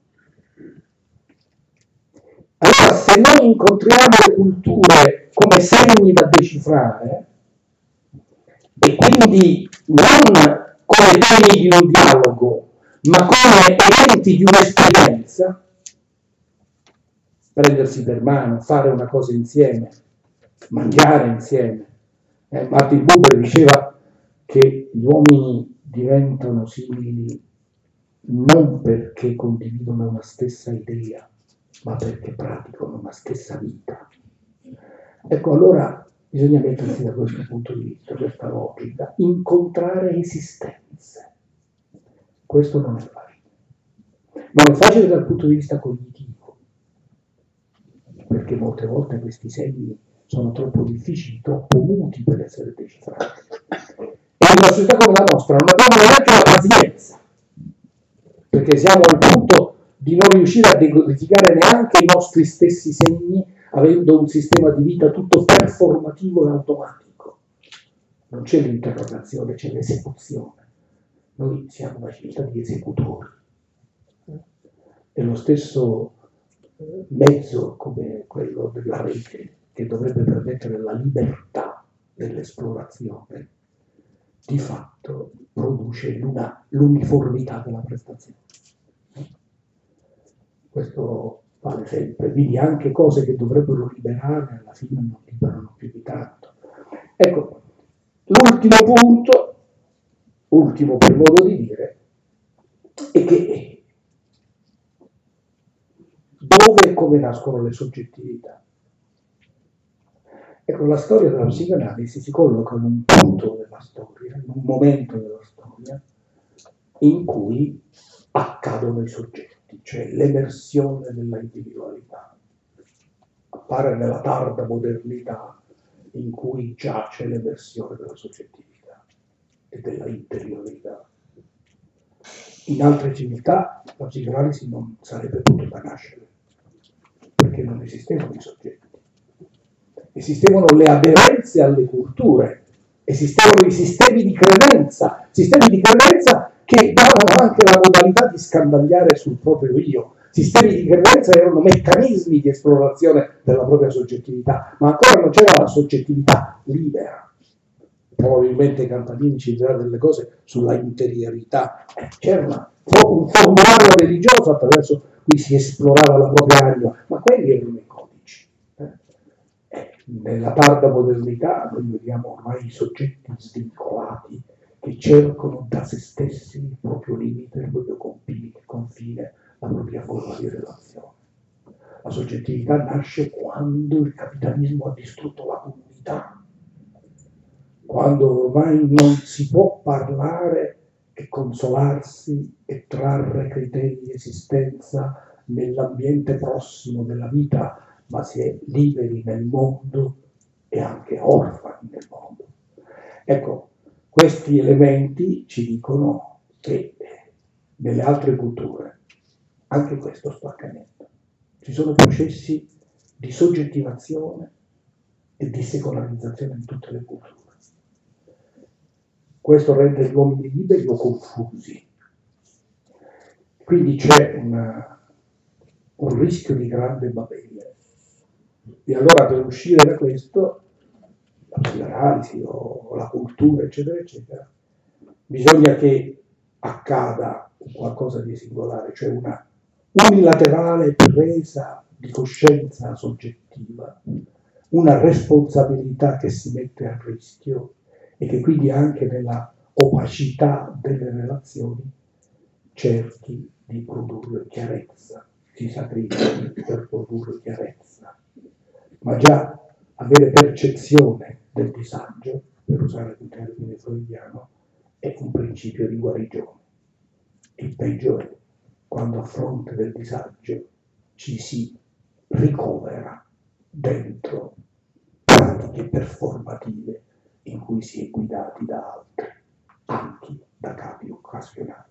Allora, se noi incontriamo le culture come segni da decifrare, e quindi non come temi di un dialogo, ma come eventi di un'esperienza, prendersi per mano, fare una cosa insieme, mangiare insieme. Eh, Martin Buber diceva che gli uomini diventano simili non perché condividono una stessa idea, ma perché praticano una stessa vita. Ecco, allora bisogna mettersi da questo punto di vista, questa logica, incontrare esistenze. Questo non è facile. Ma non è facile dal punto di vista cognitivo, perché molte volte questi segni sono troppo difficili, troppo muti per essere decifrati. E in una società come la nostra non abbiamo neanche la pazienza, perché siamo al punto di non riuscire a decodificare neanche i nostri stessi segni avendo un sistema di vita tutto performativo e automatico. Non c'è l'interrogazione, c'è l'esecuzione. Noi siamo una civiltà di esecutori. È lo stesso mezzo come quello della rete che dovrebbe permettere la libertà dell'esplorazione, di fatto produce l'una, l'uniformità della prestazione. Questo vale sempre, quindi anche cose che dovrebbero liberare alla fine non liberano più di tanto. Ecco, l'ultimo punto, ultimo per modo di dire, è che dove e come nascono le soggettività? Ecco, la storia della psicanalisi si colloca in un punto della storia, in un momento della storia, in cui accadono i soggetti, cioè l'emersione della individualità. Appare nella tarda modernità in cui giace l'emersione della soggettività e della interiorità. In altre civiltà la psicanalisi non sarebbe potuta nascere, perché non esistevano i soggetti. Esistevano le aderenze alle culture, esistevano i sistemi di credenza, sistemi di credenza che davano anche la modalità di scandagliare sul proprio io. Sistemi di credenza erano meccanismi di esplorazione della propria soggettività, ma ancora non c'era la soggettività libera. Probabilmente Campanini ci dirà delle cose sulla interiorità. C'era una, un formulario religioso attraverso cui si esplorava la propria anima, ma quelli erano i codici. Nella tarda modernità noi vediamo ormai i soggetti svincolati che cercano da se stessi il proprio limite, il proprio confine, la propria forma di relazione. La soggettività nasce quando il capitalismo ha distrutto la comunità, quando ormai non si può parlare e consolarsi e trarre criteri di esistenza nell'ambiente prossimo della vita, ma si è liberi nel mondo e anche orfani nel mondo. Ecco, questi elementi ci dicono che nelle altre culture anche questo sta accadendo. Ci sono processi di soggettivazione e di secolarizzazione in tutte le culture. Questo rende gli uomini liberi o confusi. Quindi c'è una, un rischio di grande Babele. E allora per uscire da questo, la psicanalisi o la cultura, eccetera, eccetera, bisogna che accada qualcosa di singolare, cioè una unilaterale presa di coscienza soggettiva, una responsabilità che si mette a rischio e che quindi anche nella opacità delle relazioni cerchi di produrre chiarezza, si sacrifichi per produrre chiarezza. Ma già avere percezione del disagio, per usare un termine freudiano, è un principio di guarigione. Il peggio è quando a fronte del disagio ci si ricovera dentro pratiche performative in cui si è guidati da altri, anche da capi occasionali.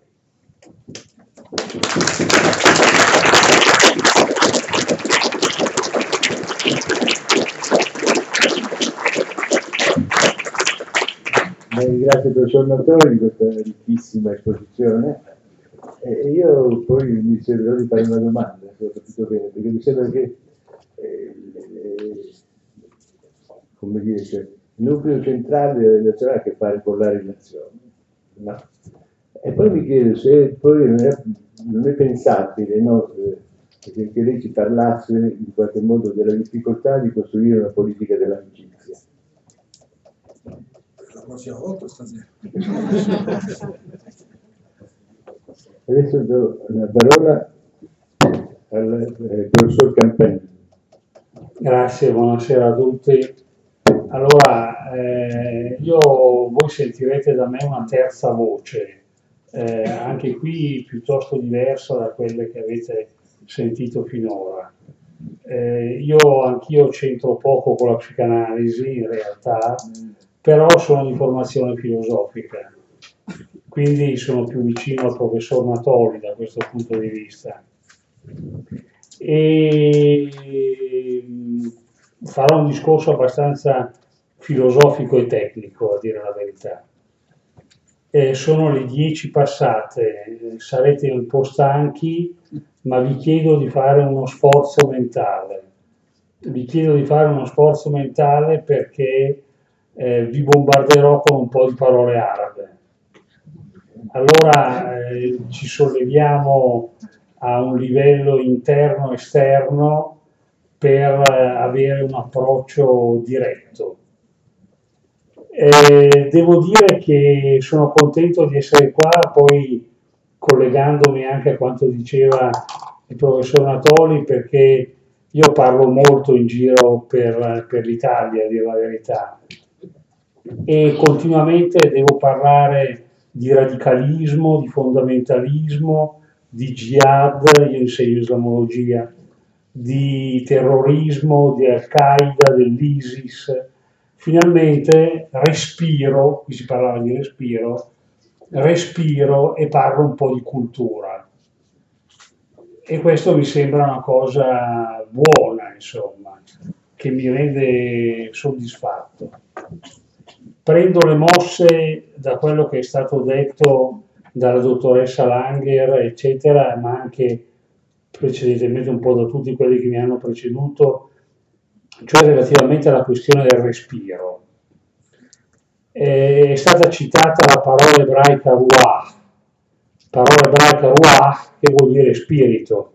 Ringrazio il professor Nattori di questa ricchissima esposizione e io poi mi servirò di fare una domanda, se ho capito bene, perché mi sembra che eh, eh, come dire, cioè, il nucleo centrale della relazione ha a che fare con la relazione, no? E poi mi chiedo se poi non è, non è pensabile, no? eh, che lei ci parlasse in qualche modo della difficoltà di costruire una politica dell'amicizia. La prossima volta stasera. Adesso do la parola al eh, professor Campanini. Grazie, buonasera a tutti. Allora, eh, io, voi sentirete da me una terza voce, eh, anche qui piuttosto diversa da quelle che avete sentito finora. Eh, io anch'io c'entro poco con la psicanalisi in realtà, però sono di formazione filosofica, quindi sono più vicino al professor Natoli da questo punto di vista. e farò un discorso abbastanza filosofico e tecnico, a dire la verità. Eh, sono le dieci passate, sarete un po' stanchi, ma vi chiedo di fare uno sforzo mentale. Vi chiedo di fare uno sforzo mentale perché eh, vi bombarderò con un po' di parole arabe. Allora eh, ci solleviamo a un livello interno-esterno per eh, avere un approccio diretto. Eh, devo dire che sono contento di essere qua, poi collegandomi anche a quanto diceva il professor Natoli, perché io parlo molto in giro per, per l'Italia, a dire la verità, e continuamente devo parlare di radicalismo, di fondamentalismo, di jihad, io insegno islamologia, di terrorismo, di Al-Qaeda, dell'ISIS. Finalmente respiro, qui si parlava di respiro, respiro e parlo un po' di cultura. E questo mi sembra una cosa buona, insomma, che mi rende soddisfatto. Prendo le mosse da quello che è stato detto dalla dottoressa Langer, eccetera, ma anche precedentemente un po' da tutti quelli che mi hanno preceduto, cioè relativamente alla questione del respiro. È stata citata la parola ebraica ruach, parola ebraica ruach che vuol dire spirito.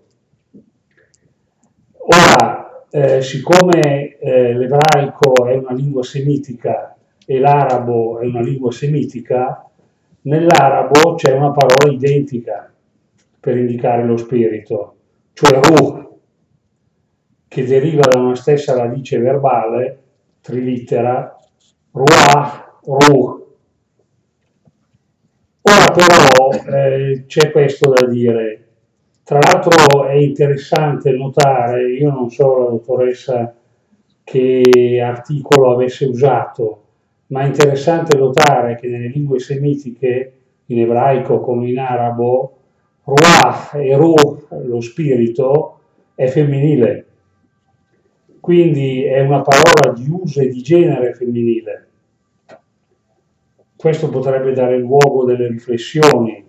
Ora, eh, siccome eh, l'ebraico è una lingua semitica e l'arabo è una lingua semitica, nell'arabo c'è una parola identica per indicare lo spirito, cioè ruh, che deriva da una stessa radice verbale, trilittera, ruah, ruh. Ora però eh, c'è questo da dire. Tra l'altro è interessante notare, io non so la dottoressa che articolo avesse usato, ma è interessante notare che nelle lingue semitiche, in ebraico come in arabo, ruah e ruh, lo spirito, è femminile. Quindi è una parola di uso e di genere femminile. Questo potrebbe dare luogo a delle riflessioni.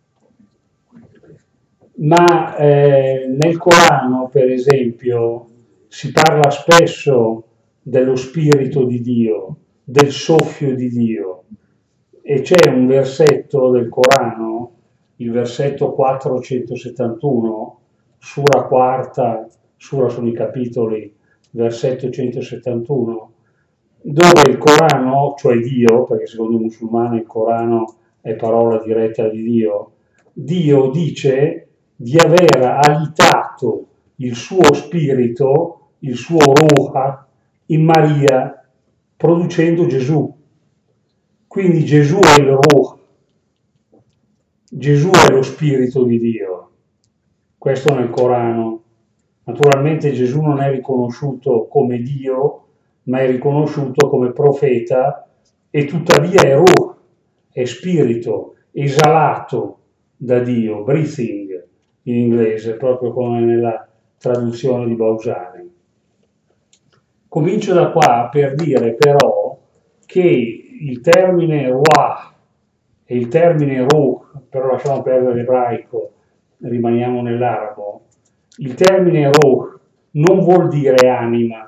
Ma eh, nel Corano, per esempio, si parla spesso dello spirito di Dio, del soffio di Dio. E c'è un versetto del Corano, il versetto quattrocentosettantuno, sura quarta, sura sono i capitoli, versetto centosettantuno, dove il Corano, cioè Dio, perché secondo i musulmani il Corano è parola diretta di Dio, Dio dice di aver alitato il suo spirito, il suo ruha, in Maria, producendo Gesù. Quindi Gesù è il ruh, Gesù è lo spirito di Dio. Questo nel Corano. Naturalmente Gesù non è riconosciuto come Dio, ma è riconosciuto come profeta e tuttavia è ruh, è spirito, esalato da Dio, breathing in inglese, proprio come nella traduzione di Bausani. Comincio da qua per dire però che il termine ruah e il termine ruh, però lasciamo perdere l'ebraico, rimaniamo nell'arabo, il termine ruh non vuol dire anima,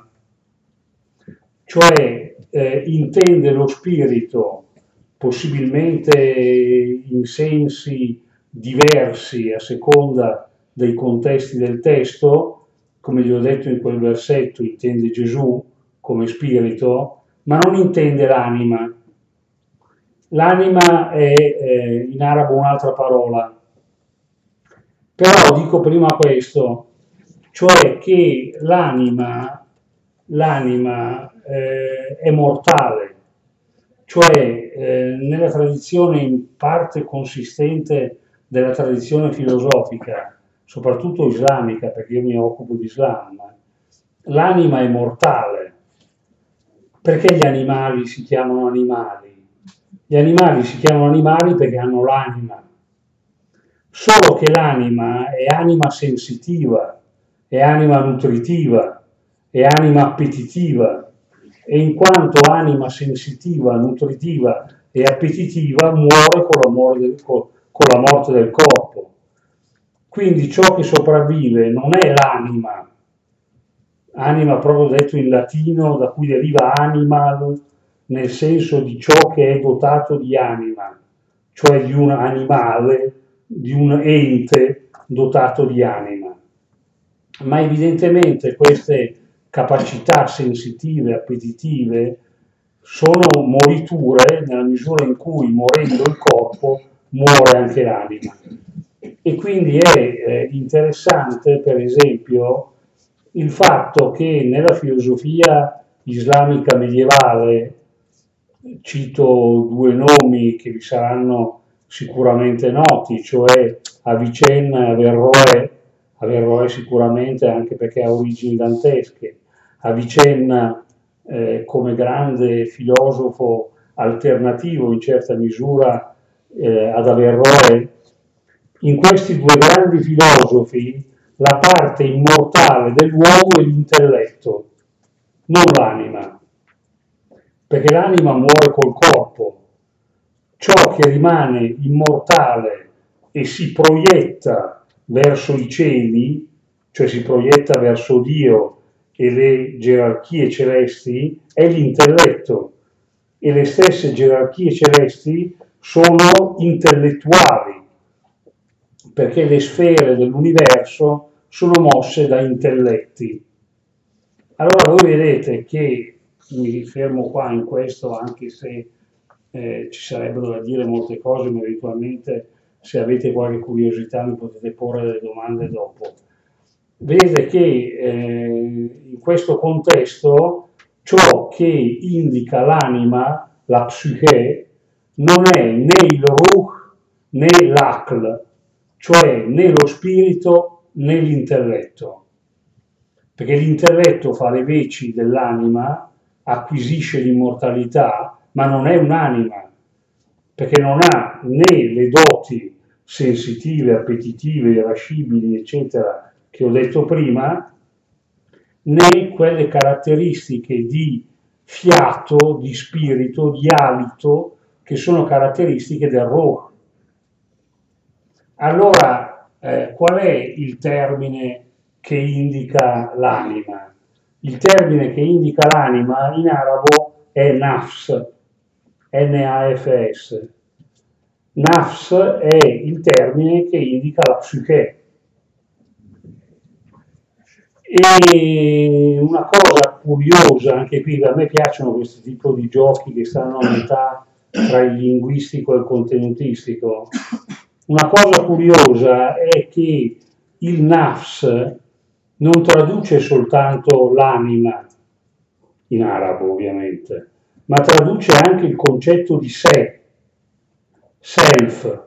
cioè eh, intende lo spirito possibilmente in sensi diversi a seconda dei contesti del testo, come gli ho detto in quel versetto, intende Gesù come spirito, ma non intende l'anima. L'anima è eh, in arabo un'altra parola. Però dico prima questo, cioè che l'anima, l'anima eh, è mortale, cioè eh, nella tradizione in parte consistente della tradizione filosofica, soprattutto islamica, perché io mi occupo di Islam, l'anima è mortale. Perché gli animali si chiamano animali? Gli animali si chiamano animali perché hanno l'anima. Solo che l'anima è anima sensitiva, è anima nutritiva, è anima appetitiva, e in quanto anima sensitiva, nutritiva e appetitiva muore con la, morte, con la morte del corpo. Quindi ciò che sopravvive non è l'anima, anima proprio detto in latino, da cui deriva animal, nel senso di ciò che è dotato di anima, cioè di un animale, di un ente dotato di anima. Ma evidentemente queste capacità sensitive, appetitive, sono moriture nella misura in cui, morendo il corpo, muore anche l'anima. E quindi è eh, interessante, per esempio, il fatto che nella filosofia islamica medievale, cito due nomi che vi saranno sicuramente noti, cioè Avicenna e Averroè, Averroè sicuramente anche perché ha origini dantesche, Avicenna eh, come grande filosofo alternativo in certa misura eh, ad Averroè. In questi due grandi filosofi la parte immortale dell'uomo è l'intelletto, non l'anima, perché l'anima muore col corpo. Ciò che rimane immortale e si proietta verso i cieli, cioè si proietta verso Dio e le gerarchie celesti, è l'intelletto, e le stesse gerarchie celesti sono intellettuali, perché le sfere dell'universo sono mosse da intelletti. Allora voi vedete che, mi fermo qua in questo, anche se eh, ci sarebbero da dire molte cose, ma eventualmente se avete qualche curiosità mi potete porre delle domande dopo. Vedete che eh, in questo contesto ciò che indica l'anima, la psiche, non è né il ruh né l'aql, cioè né lo spirito né l'intelletto, perché l'intelletto fa le veci dell'anima, acquisisce l'immortalità, ma non è un'anima, perché non ha né le doti sensitive, appetitive, irascibili, eccetera, che ho detto prima, né quelle caratteristiche di fiato, di spirito, di alito, che sono caratteristiche del ruh. Allora, eh, qual è il termine che indica l'anima? Il termine che indica l'anima in arabo è nafs, N A F S. Nafs è il termine che indica la psiche. E una cosa curiosa, anche qui a me piacciono questi tipi di giochi che stanno a metà tra il linguistico e il contenutistico. Una cosa curiosa è che il nafs non traduce soltanto l'anima, in arabo ovviamente, ma traduce anche il concetto di sé, self.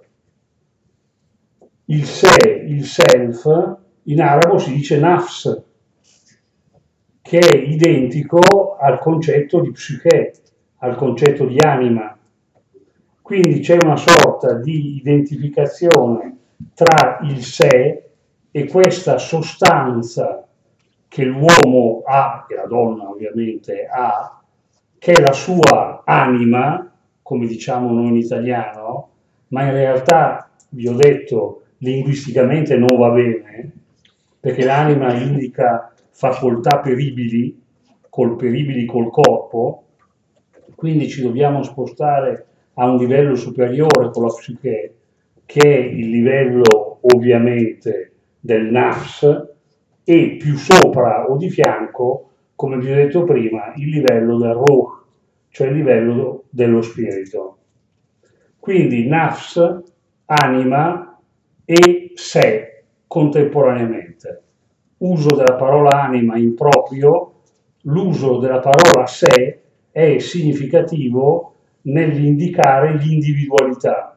Il sé, il self, in arabo si dice nafs, che è identico al concetto di psiche, al concetto di anima. Quindi c'è una sorta di identificazione tra il sé e questa sostanza che l'uomo ha, che la donna ovviamente ha, che è la sua anima, come diciamo noi in italiano, ma in realtà, vi ho detto, linguisticamente non va bene, perché l'anima indica facoltà peribili, col peribili col corpo, quindi ci dobbiamo spostare a un livello superiore con la psiche, che è il livello ovviamente del nafs, e più sopra o di fianco, come vi ho detto prima, il livello del ruh, cioè il livello dello spirito. Quindi nafs, anima e sé contemporaneamente. Uso della parola anima improprio, l'uso della parola sé è significativo nell'indicare l'individualità.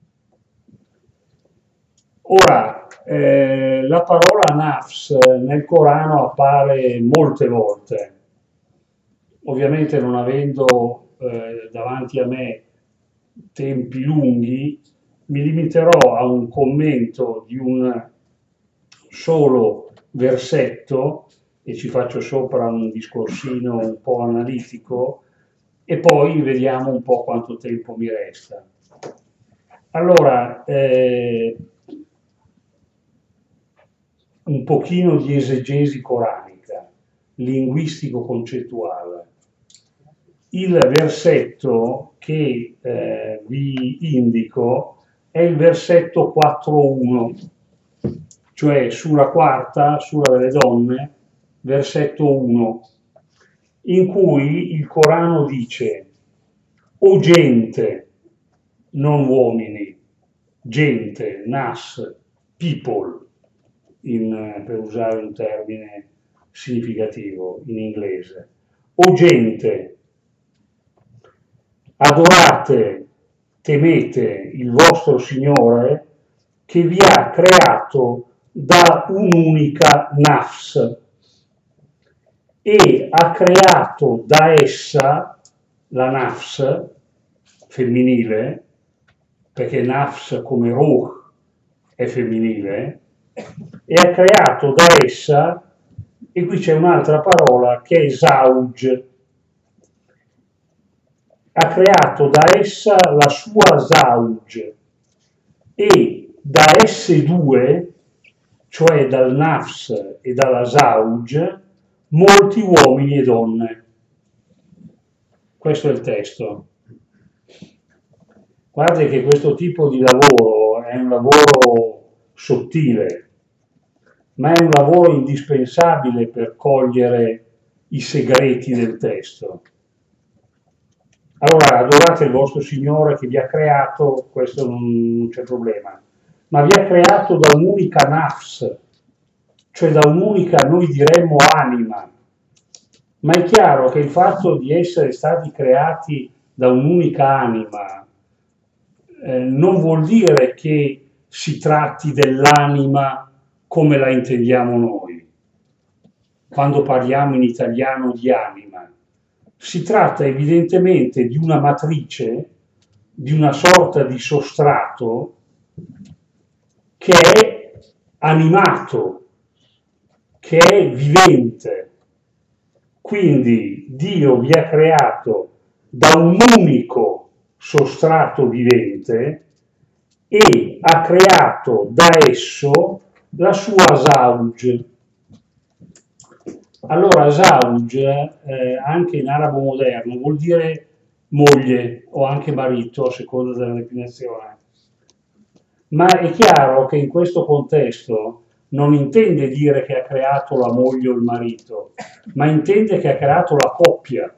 Ora, eh, la parola nafs nel Corano appare molte volte. Ovviamente non avendo eh, davanti a me tempi lunghi, mi limiterò a un commento di un solo versetto e ci faccio sopra un discorsino un po' analitico e poi vediamo un po' quanto tempo mi resta. Allora, eh, un pochino di esegesi coranica, linguistico-concettuale. Il versetto che eh, vi indico è il versetto quattro uno, cioè Sura quarta, Sura delle donne, versetto uno, in cui il Corano dice: o gente, non uomini, gente, nas, people, in, per usare un termine significativo in inglese, o gente, adorate, temete il vostro Signore che vi ha creato da un'unica nafs e ha creato da essa, la nafs femminile, perché nafs come ruh è femminile, e ha creato da essa, e qui c'è un'altra parola che è zauj, ha creato da essa la sua zauj, e da esse due, cioè dal nafs e dalla zauj, molti uomini e donne. Questo è il testo. Guardate che questo tipo di lavoro è un lavoro sottile, ma è un lavoro indispensabile per cogliere i segreti del testo. Allora, adorate il vostro Signore che vi ha creato, questo non, non c'è problema, ma vi ha creato da un'unica nafs, cioè da un'unica, noi diremmo, anima. Ma è chiaro che il fatto di essere stati creati da un'unica anima eh, non vuol dire che si tratti dell'anima come la intendiamo noi, quando parliamo in italiano di anima. Si tratta evidentemente di una matrice, di una sorta di sostrato che è animato, che è vivente. Quindi Dio vi ha creato da un unico sostrato vivente e ha creato da esso la sua zauj. Allora zauj, eh, anche in arabo moderno, vuol dire moglie o anche marito, a seconda della declinazione. Ma è chiaro che in questo contesto non intende dire che ha creato la moglie o il marito, ma intende che ha creato la coppia.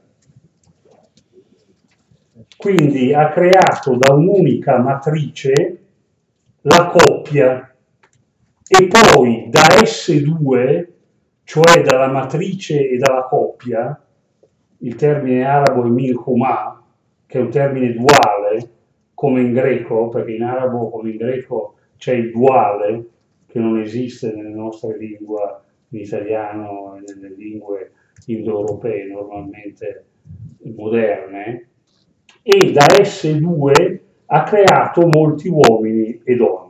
Quindi ha creato da un'unica matrice la coppia e poi da esse due, cioè dalla matrice e dalla coppia, il termine arabo è milhuma, che è un termine duale, come in greco, perché in arabo come in greco c'è il duale, che non esiste nelle nostre lingue, in italiano e nelle lingue indoeuropee normalmente moderne, e da esse due ha creato molti uomini e donne.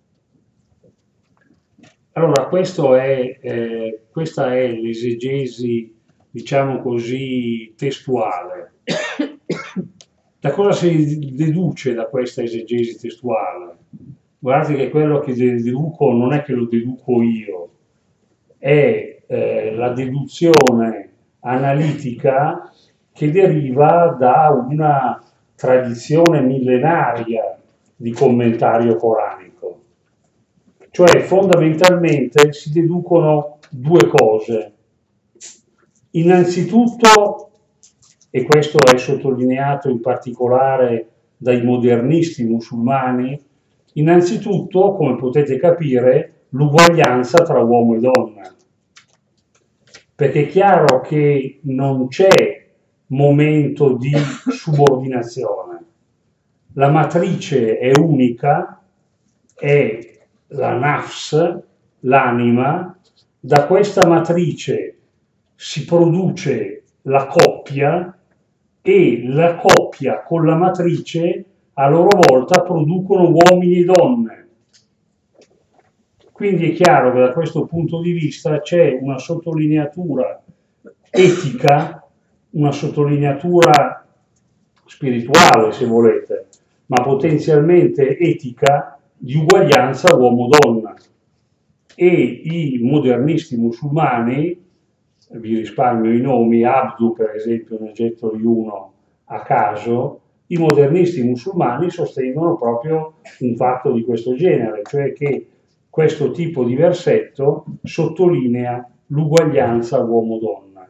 Allora, questo è, eh, questa è l'esegesi, diciamo così, testuale. Da cosa si deduce da questa esegesi testuale? Guardate che quello che deduco non è che lo deduco io, è eh, la deduzione analitica che deriva da una tradizione millenaria di commentario coranico. Cioè fondamentalmente si deducono due cose. Innanzitutto, e questo è sottolineato in particolare dai modernisti musulmani, innanzitutto, come potete capire, l'uguaglianza tra uomo e donna. Perché è chiaro che non c'è momento di subordinazione. La matrice è unica, è la nafs, l'anima, da questa matrice si produce la coppia e la coppia con la matrice a loro volta producono uomini e donne. Quindi è chiaro che da questo punto di vista c'è una sottolineatura etica, una sottolineatura spirituale, se volete, ma potenzialmente etica, di uguaglianza uomo-donna. E i modernisti musulmani, vi risparmio i nomi, Abdu per esempio, ne getto di uno a caso, i modernisti musulmani sostengono proprio un fatto di questo genere, cioè che questo tipo di versetto sottolinea l'uguaglianza uomo-donna.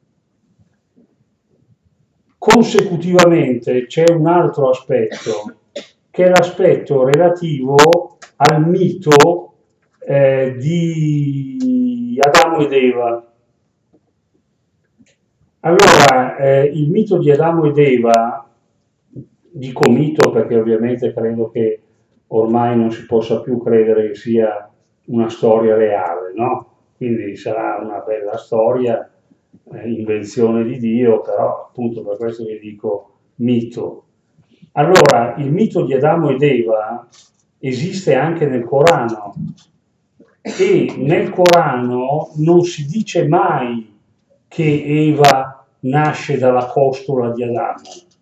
Consecutivamente c'è un altro aspetto, che è l'aspetto relativo al mito eh, di Adamo ed Eva. Allora, eh, il mito di Adamo ed Eva, dico mito perché ovviamente credo che ormai non si possa più credere che sia una storia reale, no? Quindi sarà una bella storia, eh, invenzione di Dio, però appunto per questo che dico mito. Allora, il mito di Adamo ed Eva esiste anche nel Corano e nel Corano non si dice mai che Eva nasce dalla costola di Adamo,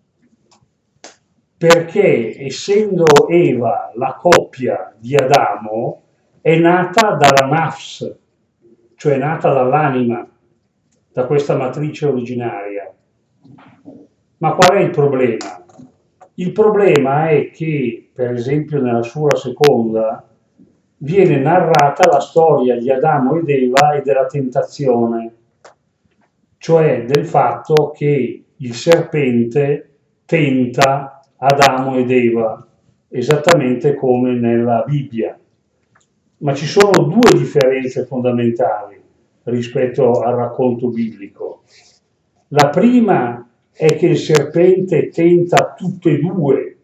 perché essendo Eva la coppia di Adamo, è nata dalla nafs, cioè nata dall'anima, da questa matrice originaria. Ma qual è il problema? Il problema è che, per esempio, nella sura seconda, viene narrata la storia di Adamo ed Eva e della tentazione, cioè del fatto che il serpente tenta Adamo ed Eva, esattamente come nella Bibbia. Ma ci sono due differenze fondamentali rispetto al racconto biblico. La prima è che il serpente tenta tutte e due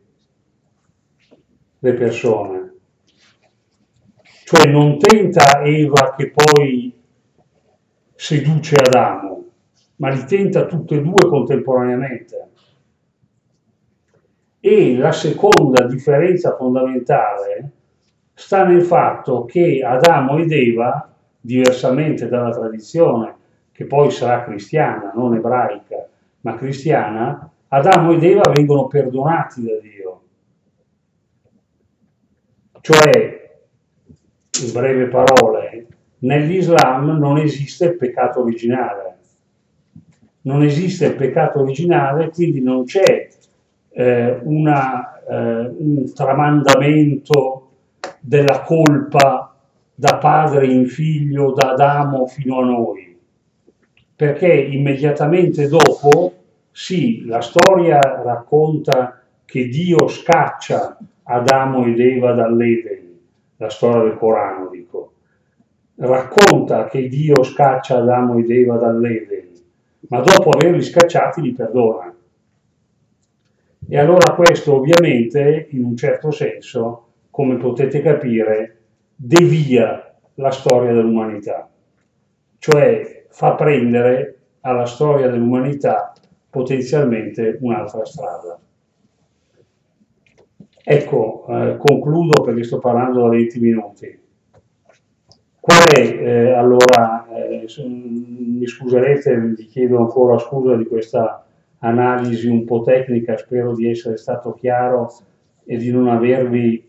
le persone, cioè non tenta Eva che poi seduce Adamo, ma li tenta tutte e due contemporaneamente. E la seconda differenza fondamentale sta nel fatto che Adamo ed Eva, diversamente dalla tradizione, che poi sarà cristiana, non ebraica, ma cristiana, Adamo ed Eva vengono perdonati da Dio. Cioè, in breve parole, nell'Islam non esiste il peccato originale. Non esiste il peccato originale, quindi non c'è eh, una, eh, un tramandamento della colpa da padre in figlio, da Adamo fino a noi. Perché immediatamente dopo, sì, la storia racconta che Dio scaccia Adamo ed Eva dall'Eden, la storia del Corano, dico. Racconta che Dio scaccia Adamo ed Eva dall'Eden, ma dopo averli scacciati li perdona. E allora questo ovviamente, in un certo senso, come potete capire, devia la storia dell'umanità, cioè fa prendere alla storia dell'umanità potenzialmente un'altra strada. Ecco, eh, concludo perché sto parlando da venti minuti. Qual è, eh, allora, eh, mi scuserete, vi chiedo ancora scusa di questa analisi un po' tecnica, spero di essere stato chiaro e di non avervi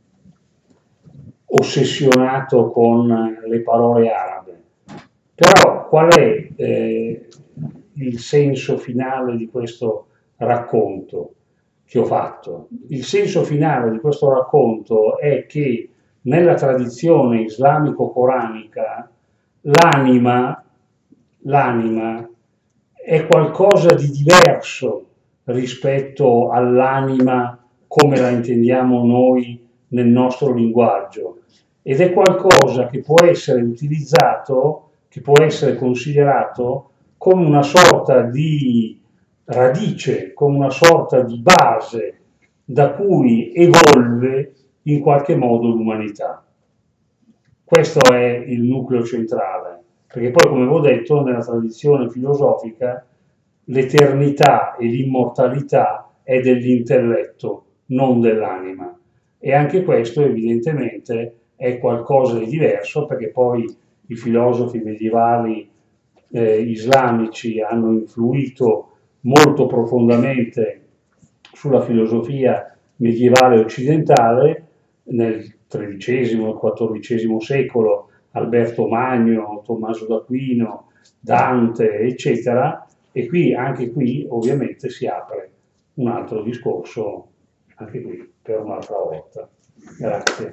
ossessionato con le parole arabe. Però qual è eh, il senso finale di questo racconto che ho fatto? Il senso finale di questo racconto è che nella tradizione islamico-coranica l'anima, l'anima è qualcosa di diverso rispetto all'anima come la intendiamo noi nel nostro linguaggio, ed è qualcosa che può essere utilizzato, che può essere considerato come una sorta di radice, come una sorta di base da cui evolve in qualche modo l'umanità. Questo è il nucleo centrale, perché poi, come avevo detto, nella tradizione filosofica l'eternità e l'immortalità è dell'intelletto, non dell'anima. E anche questo evidentemente è è qualcosa di diverso, perché poi i filosofi medievali eh, islamici hanno influito molto profondamente sulla filosofia medievale occidentale. Nel tredicesimo e quattordicesimo secolo Alberto Magno, Tommaso d'Aquino, Dante, eccetera, e qui, anche qui, ovviamente si apre un altro discorso, anche qui, per un'altra volta. Grazie.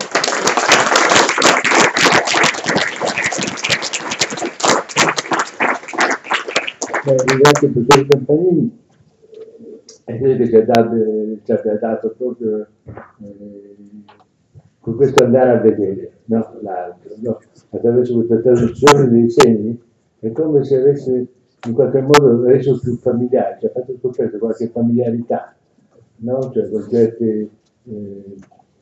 Beh, ringrazio il professor Campanini, e credo che ci ha dato, ci abbia dato proprio eh, con questo andare a vedere, no? L'altro, no? Attraverso questa traduzione dei segni, è come se avesse in qualche modo reso più familiare, ci ha fatto scoprire qualche familiarità, no? Cioè con certe, eh,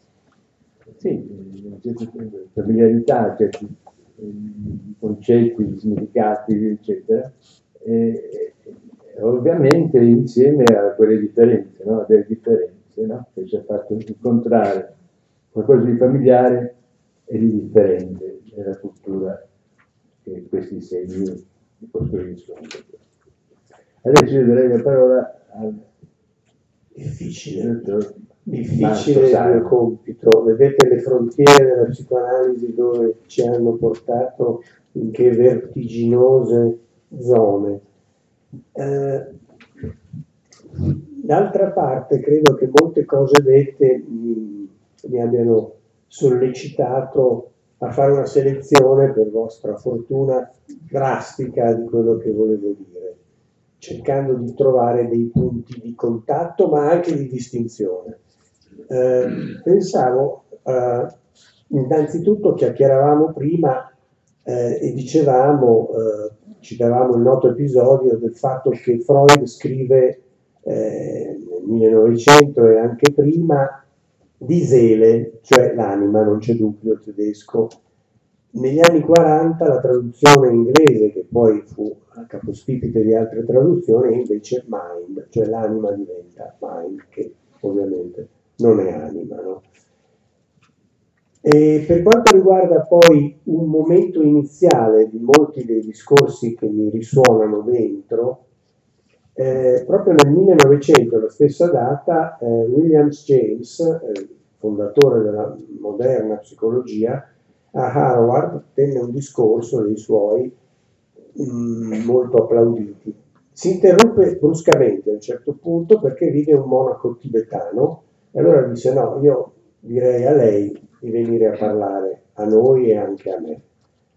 sì, certe familiarità, certi eh, concetti, significati, eccetera. E, e ovviamente insieme a quelle differenze, no? Delle differenze, no? Che ci ha fatto incontrare qualcosa di familiare e di differente nella cultura che questi segni costruiscono. Adesso io darei la parola al difficile, difficile il mio compito. Vedete le frontiere della psicoanalisi dove ci hanno portato, in che vertiginose zone. Eh, d'altra parte credo che molte cose dette mh, mi abbiano sollecitato a fare una selezione, per vostra fortuna, drastica di quello che volevo dire, cercando di trovare dei punti di contatto ma anche di distinzione. Eh, pensavo, eh, innanzitutto chiacchieravamo prima eh, e dicevamo, eh, citavamo il noto episodio del fatto che Freud scrive eh, nel millenovecento e anche prima di Seele, cioè l'anima, non c'è dubbio, tedesco. Negli anni quaranta la traduzione inglese, che poi fu a capostipite di altre traduzioni, è invece mind, cioè l'anima diventa mind, che ovviamente non è anima, no? E per quanto riguarda poi un momento iniziale di molti dei discorsi che mi risuonano dentro, eh, proprio nel millenovecento, la stessa data, eh, Williams James, eh, fondatore della moderna psicologia, a Harvard tenne un discorso dei suoi mh, molto applauditi. Si interruppe bruscamente a un certo punto perché vide un monaco tibetano e allora disse: no, io direi a lei di venire a parlare a noi e anche a me.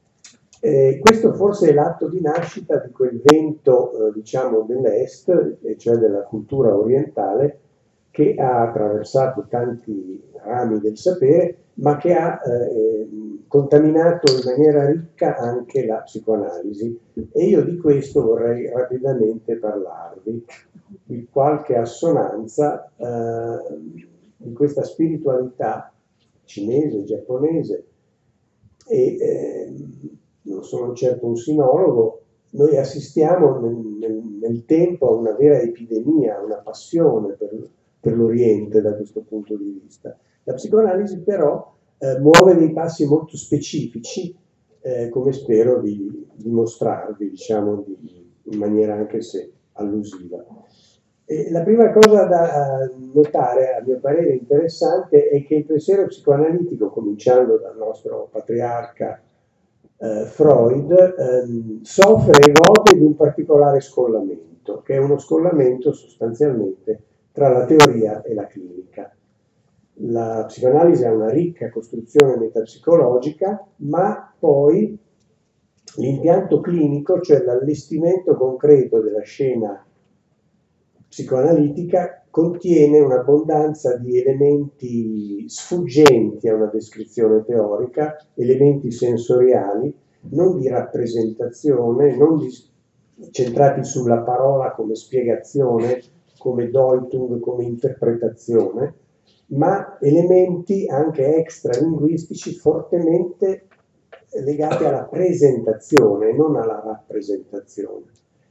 E questo forse è l'atto di nascita di quel vento, eh, diciamo, dell'Est, e cioè della cultura orientale, che ha attraversato tanti rami del sapere, ma che ha eh, contaminato in maniera ricca anche la psicoanalisi. E io di questo vorrei rapidamente parlarvi, di qualche assonanza eh, di questa spiritualità cinese, giapponese, e eh, non sono certo un sinologo. Noi assistiamo nel, nel, nel tempo a una vera epidemia, una passione per, per l'Oriente da questo punto di vista. La psicoanalisi però eh, muove dei passi molto specifici, eh, come spero di dimostrarvi, diciamo, di, in maniera anche se allusiva. E la prima cosa da notare, a mio parere interessante, è che il pensiero psicoanalitico, cominciando dal nostro patriarca eh, Freud, ehm, soffre e gode di un particolare scollamento, che è uno scollamento sostanzialmente tra la teoria e la clinica. La psicoanalisi ha una ricca costruzione metapsicologica, ma poi l'impianto clinico, cioè l'allestimento concreto della scena psicoanalitica, contiene un'abbondanza di elementi sfuggenti a una descrizione teorica, elementi sensoriali, non di rappresentazione, non di, centrati sulla parola come spiegazione, come Deutung, come interpretazione, ma elementi anche extralinguistici fortemente legati alla presentazione, non alla rappresentazione.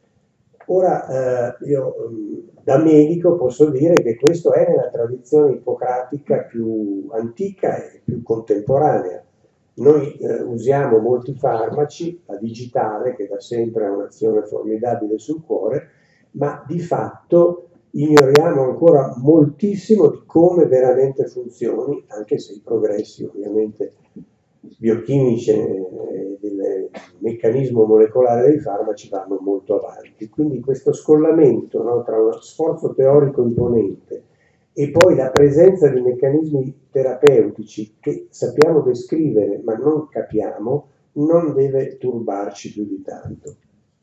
Ora, eh, io da medico posso dire che questo è nella tradizione ippocratica più antica e più contemporanea. Noi eh, usiamo molti farmaci, la digitale che da sempre ha un'azione formidabile sul cuore, ma di fatto ignoriamo ancora moltissimo di come veramente funzioni, anche se i progressi ovviamente biochimici e del meccanismo molecolare dei farmaci vanno molto avanti. Quindi questo scollamento, no, tra uno sforzo teorico imponente e poi la presenza di meccanismi terapeutici che sappiamo descrivere ma non capiamo, non deve turbarci più di tanto.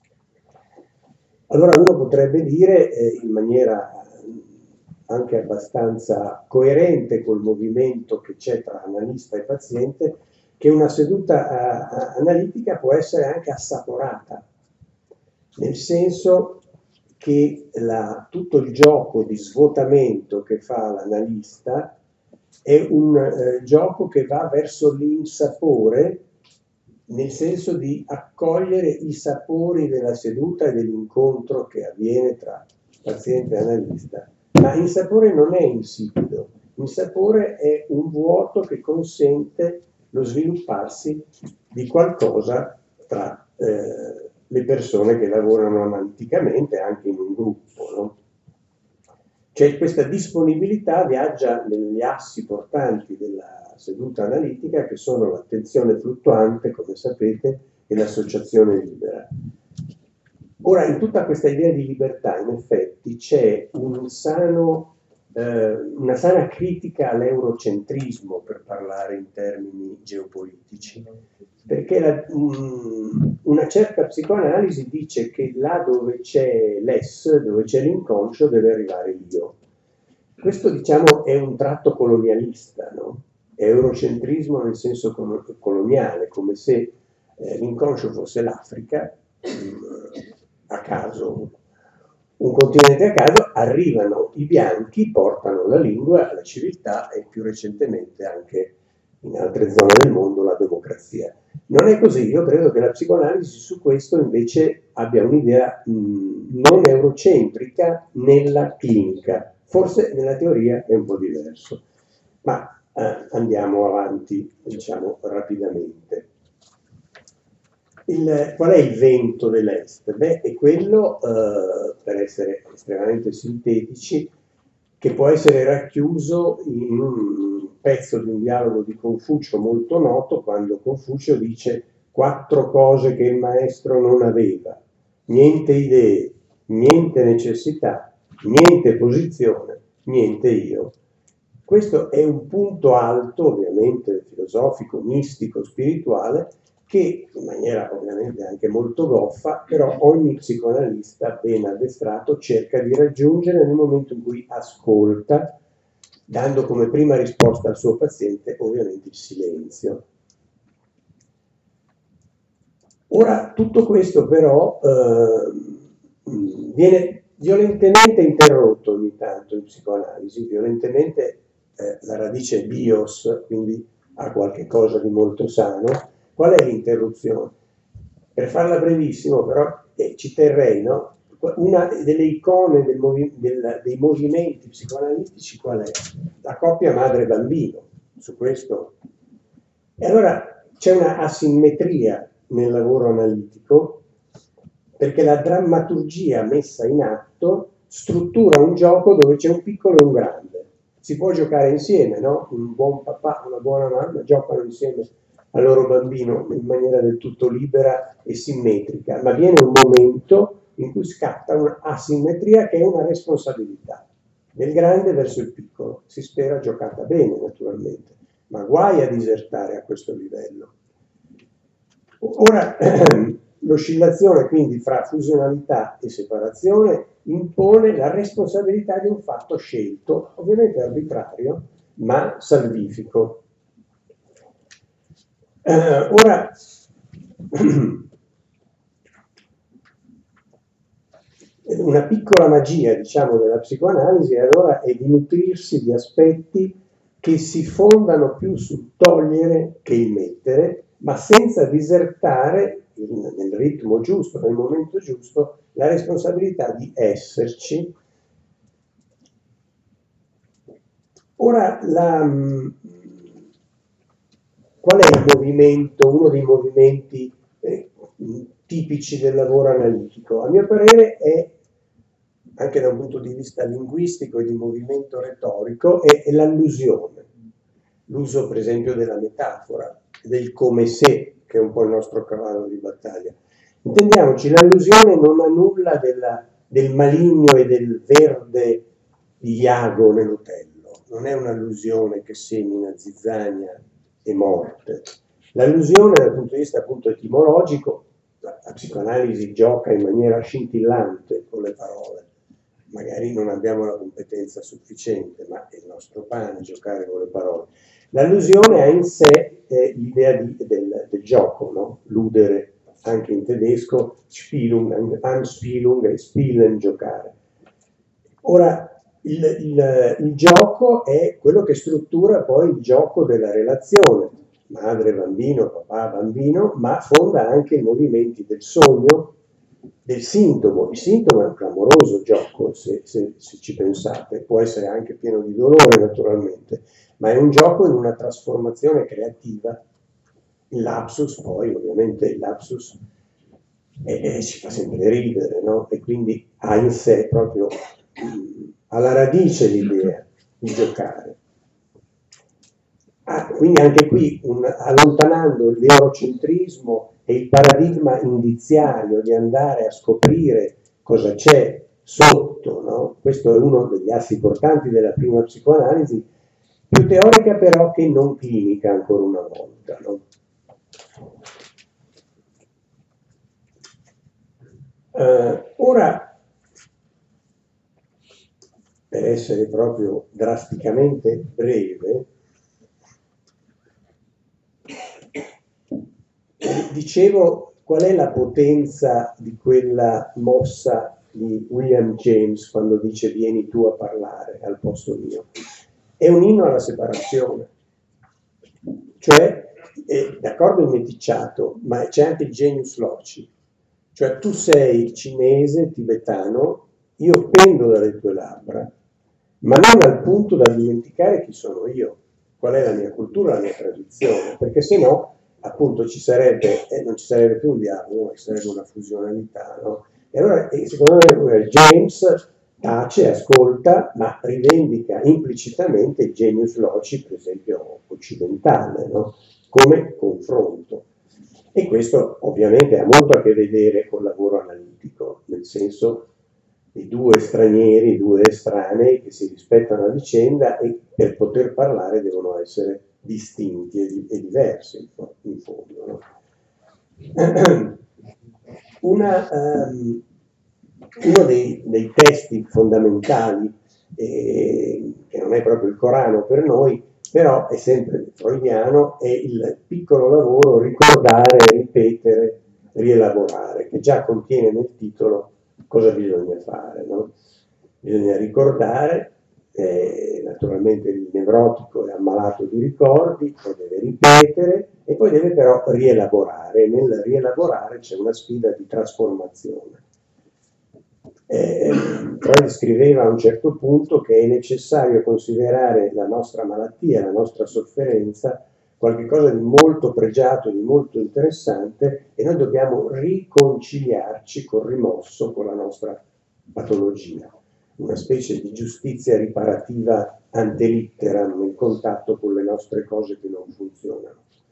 Allora uno potrebbe dire eh, in maniera anche abbastanza coerente col movimento che c'è tra analista e paziente, che una seduta uh, analitica può essere anche assaporata, nel senso che la, tutto il gioco di svuotamento che fa l'analista è un eh, gioco che va verso l'insapore, nel senso di accogliere i sapori della seduta e dell'incontro che avviene tra paziente e analista. Ma il sapore non è insipido, il sapore è un vuoto che consente lo svilupparsi di qualcosa tra eh, le persone che lavorano analiticamente anche in un gruppo, no? Cioè questa disponibilità viaggia negli assi portanti della seduta analitica, che sono l'attenzione fluttuante, come sapete, e l'associazione libera. Ora, in tutta questa idea di libertà, in effetti, c'è un sano, eh, una sana critica all'eurocentrismo, per parlare in termini geopolitici, perché la, um, una certa psicoanalisi dice che là dove c'è l'es, dove c'è l'inconscio, deve arrivare l'io. Questo, diciamo, è un tratto colonialista, no? È eurocentrismo nel senso coloniale, come se eh, l'inconscio fosse l'Africa, um, a caso, un continente a caso, arrivano i bianchi, portano la lingua, la civiltà e più recentemente anche in altre zone del mondo la democrazia. Non è così, io credo che la psicoanalisi su questo invece abbia un'idea mh, non eurocentrica nella clinica, forse nella teoria è un po' diverso, ma eh, andiamo avanti, diciamo, rapidamente. Il, qual è il vento dell'Est? Beh, è quello, eh, per essere estremamente sintetici, che può essere racchiuso in un pezzo di un dialogo di Confucio molto noto, quando Confucio dice quattro cose che il maestro non aveva: niente idee, niente necessità, niente posizione, niente io. Questo è un punto alto, ovviamente filosofico, mistico, spirituale, che in maniera ovviamente anche molto goffa, però ogni psicoanalista ben addestrato cerca di raggiungere nel momento in cui ascolta, dando come prima risposta al suo paziente ovviamente il silenzio. Ora, tutto questo però eh, viene violentemente interrotto ogni tanto in psicoanalisi, violentemente eh, la radice è bios, quindi ha qualche cosa di molto sano. Qual è l'interruzione? Per farla brevissimo, però, eh, ci terrei, no? Una delle icone del movi- del, dei movimenti psicoanalitici qual è? La coppia madre-bambino, su questo. E allora c'è una asimmetria nel lavoro analitico, perché la drammaturgia messa in atto struttura un gioco dove c'è un piccolo e un grande. Si può giocare insieme, no? Un buon papà, una buona mamma giocano insieme al loro bambino in maniera del tutto libera e simmetrica, ma viene un momento in cui scatta un'asimmetria che è una responsabilità del grande verso il piccolo. Si spera giocata bene, naturalmente, ma guai a disertare a questo livello. Ora, l'oscillazione quindi fra fusionalità e separazione impone la responsabilità di un fatto scelto, ovviamente arbitrario, ma salvifico. Uh, ora, una piccola magia, diciamo, della psicoanalisi allora è di nutrirsi di aspetti che si fondano più sul togliere che il mettere, ma senza disertare in, nel ritmo giusto, nel momento giusto, la responsabilità di esserci. Ora, la... qual è il movimento, uno dei movimenti eh, tipici del lavoro analitico? A mio parere è, anche da un punto di vista linguistico e di movimento retorico, è, è l'allusione. L'uso per esempio della metafora, del come se, che è un po' il nostro cavallo di battaglia. Intendiamoci, l'allusione non ha nulla della, del maligno e del verde di Iago nell'Otello, non è un'allusione che semina zizzania e morte. L'allusione dal punto di vista appunto etimologico, la, la psicoanalisi gioca in maniera scintillante con le parole, magari non abbiamo la competenza sufficiente, ma è il nostro pane giocare con le parole. L'allusione ha in sé eh, l'idea di, del, del gioco, no? Ludere, anche in tedesco, Spielung, Anspielung e Spielen, giocare. Ora, il, il, il gioco è quello che struttura poi il gioco della relazione, madre-bambino, papà-bambino, ma fonda anche i movimenti del sogno, del sintomo. Il sintomo è un clamoroso gioco, se, se, se ci pensate, può essere anche pieno di dolore naturalmente, ma è un gioco in una trasformazione creativa. Il lapsus poi, ovviamente il lapsus eh, eh, ci fa sempre ridere, no? E quindi ha in sé proprio mh, alla radice l'idea di giocare. Ah, quindi anche qui, un, allontanando l'eurocentrismo e il paradigma indiziario di andare a scoprire cosa c'è sotto, no? Questo è uno degli assi portanti della prima psicoanalisi, più teorica però che non clinica ancora una volta, no? Uh, ora, per essere proprio drasticamente breve, dicevo qual è la potenza di quella mossa di William James quando dice vieni tu a parlare al posto mio. È un inno alla separazione, cioè è d'accordo il meticciato, ma c'è anche il genius loci, cioè tu sei cinese, tibetano, io pendo dalle tue labbra, ma non al punto da dimenticare chi sono io, qual è la mia cultura, la mia tradizione, perché se no appunto ci sarebbe, eh, non ci sarebbe più un dialogo, ma ci sarebbe una fusionalità, no? E allora eh, secondo me James tace, ascolta, ma rivendica implicitamente il genius loci, per esempio occidentale, no? Come confronto. E questo ovviamente ha molto a che vedere col lavoro analitico, nel senso di due stranieri, due estranei che si rispettano a vicenda e per poter parlare devono essere distinti e, e diversi in fondo, no? Una, um, uno dei, dei testi fondamentali, eh, che non è proprio il Corano per noi, però è sempre freudiano, è il piccolo lavoro ricordare, ripetere, rielaborare, che già contiene nel titolo cosa bisogna fare, no? Bisogna ricordare, eh, naturalmente il nevrotico è ammalato di ricordi, poi deve ripetere e poi deve però rielaborare, e nel rielaborare c'è una sfida di trasformazione. Eh, Freud scriveva a un certo punto che è necessario considerare la nostra malattia, la nostra sofferenza, qualcosa di molto pregiato, di molto interessante, e noi dobbiamo riconciliarci col rimosso, con la nostra patologia, una specie di giustizia riparativa ante litteram nel contatto con le nostre cose che non funzionano.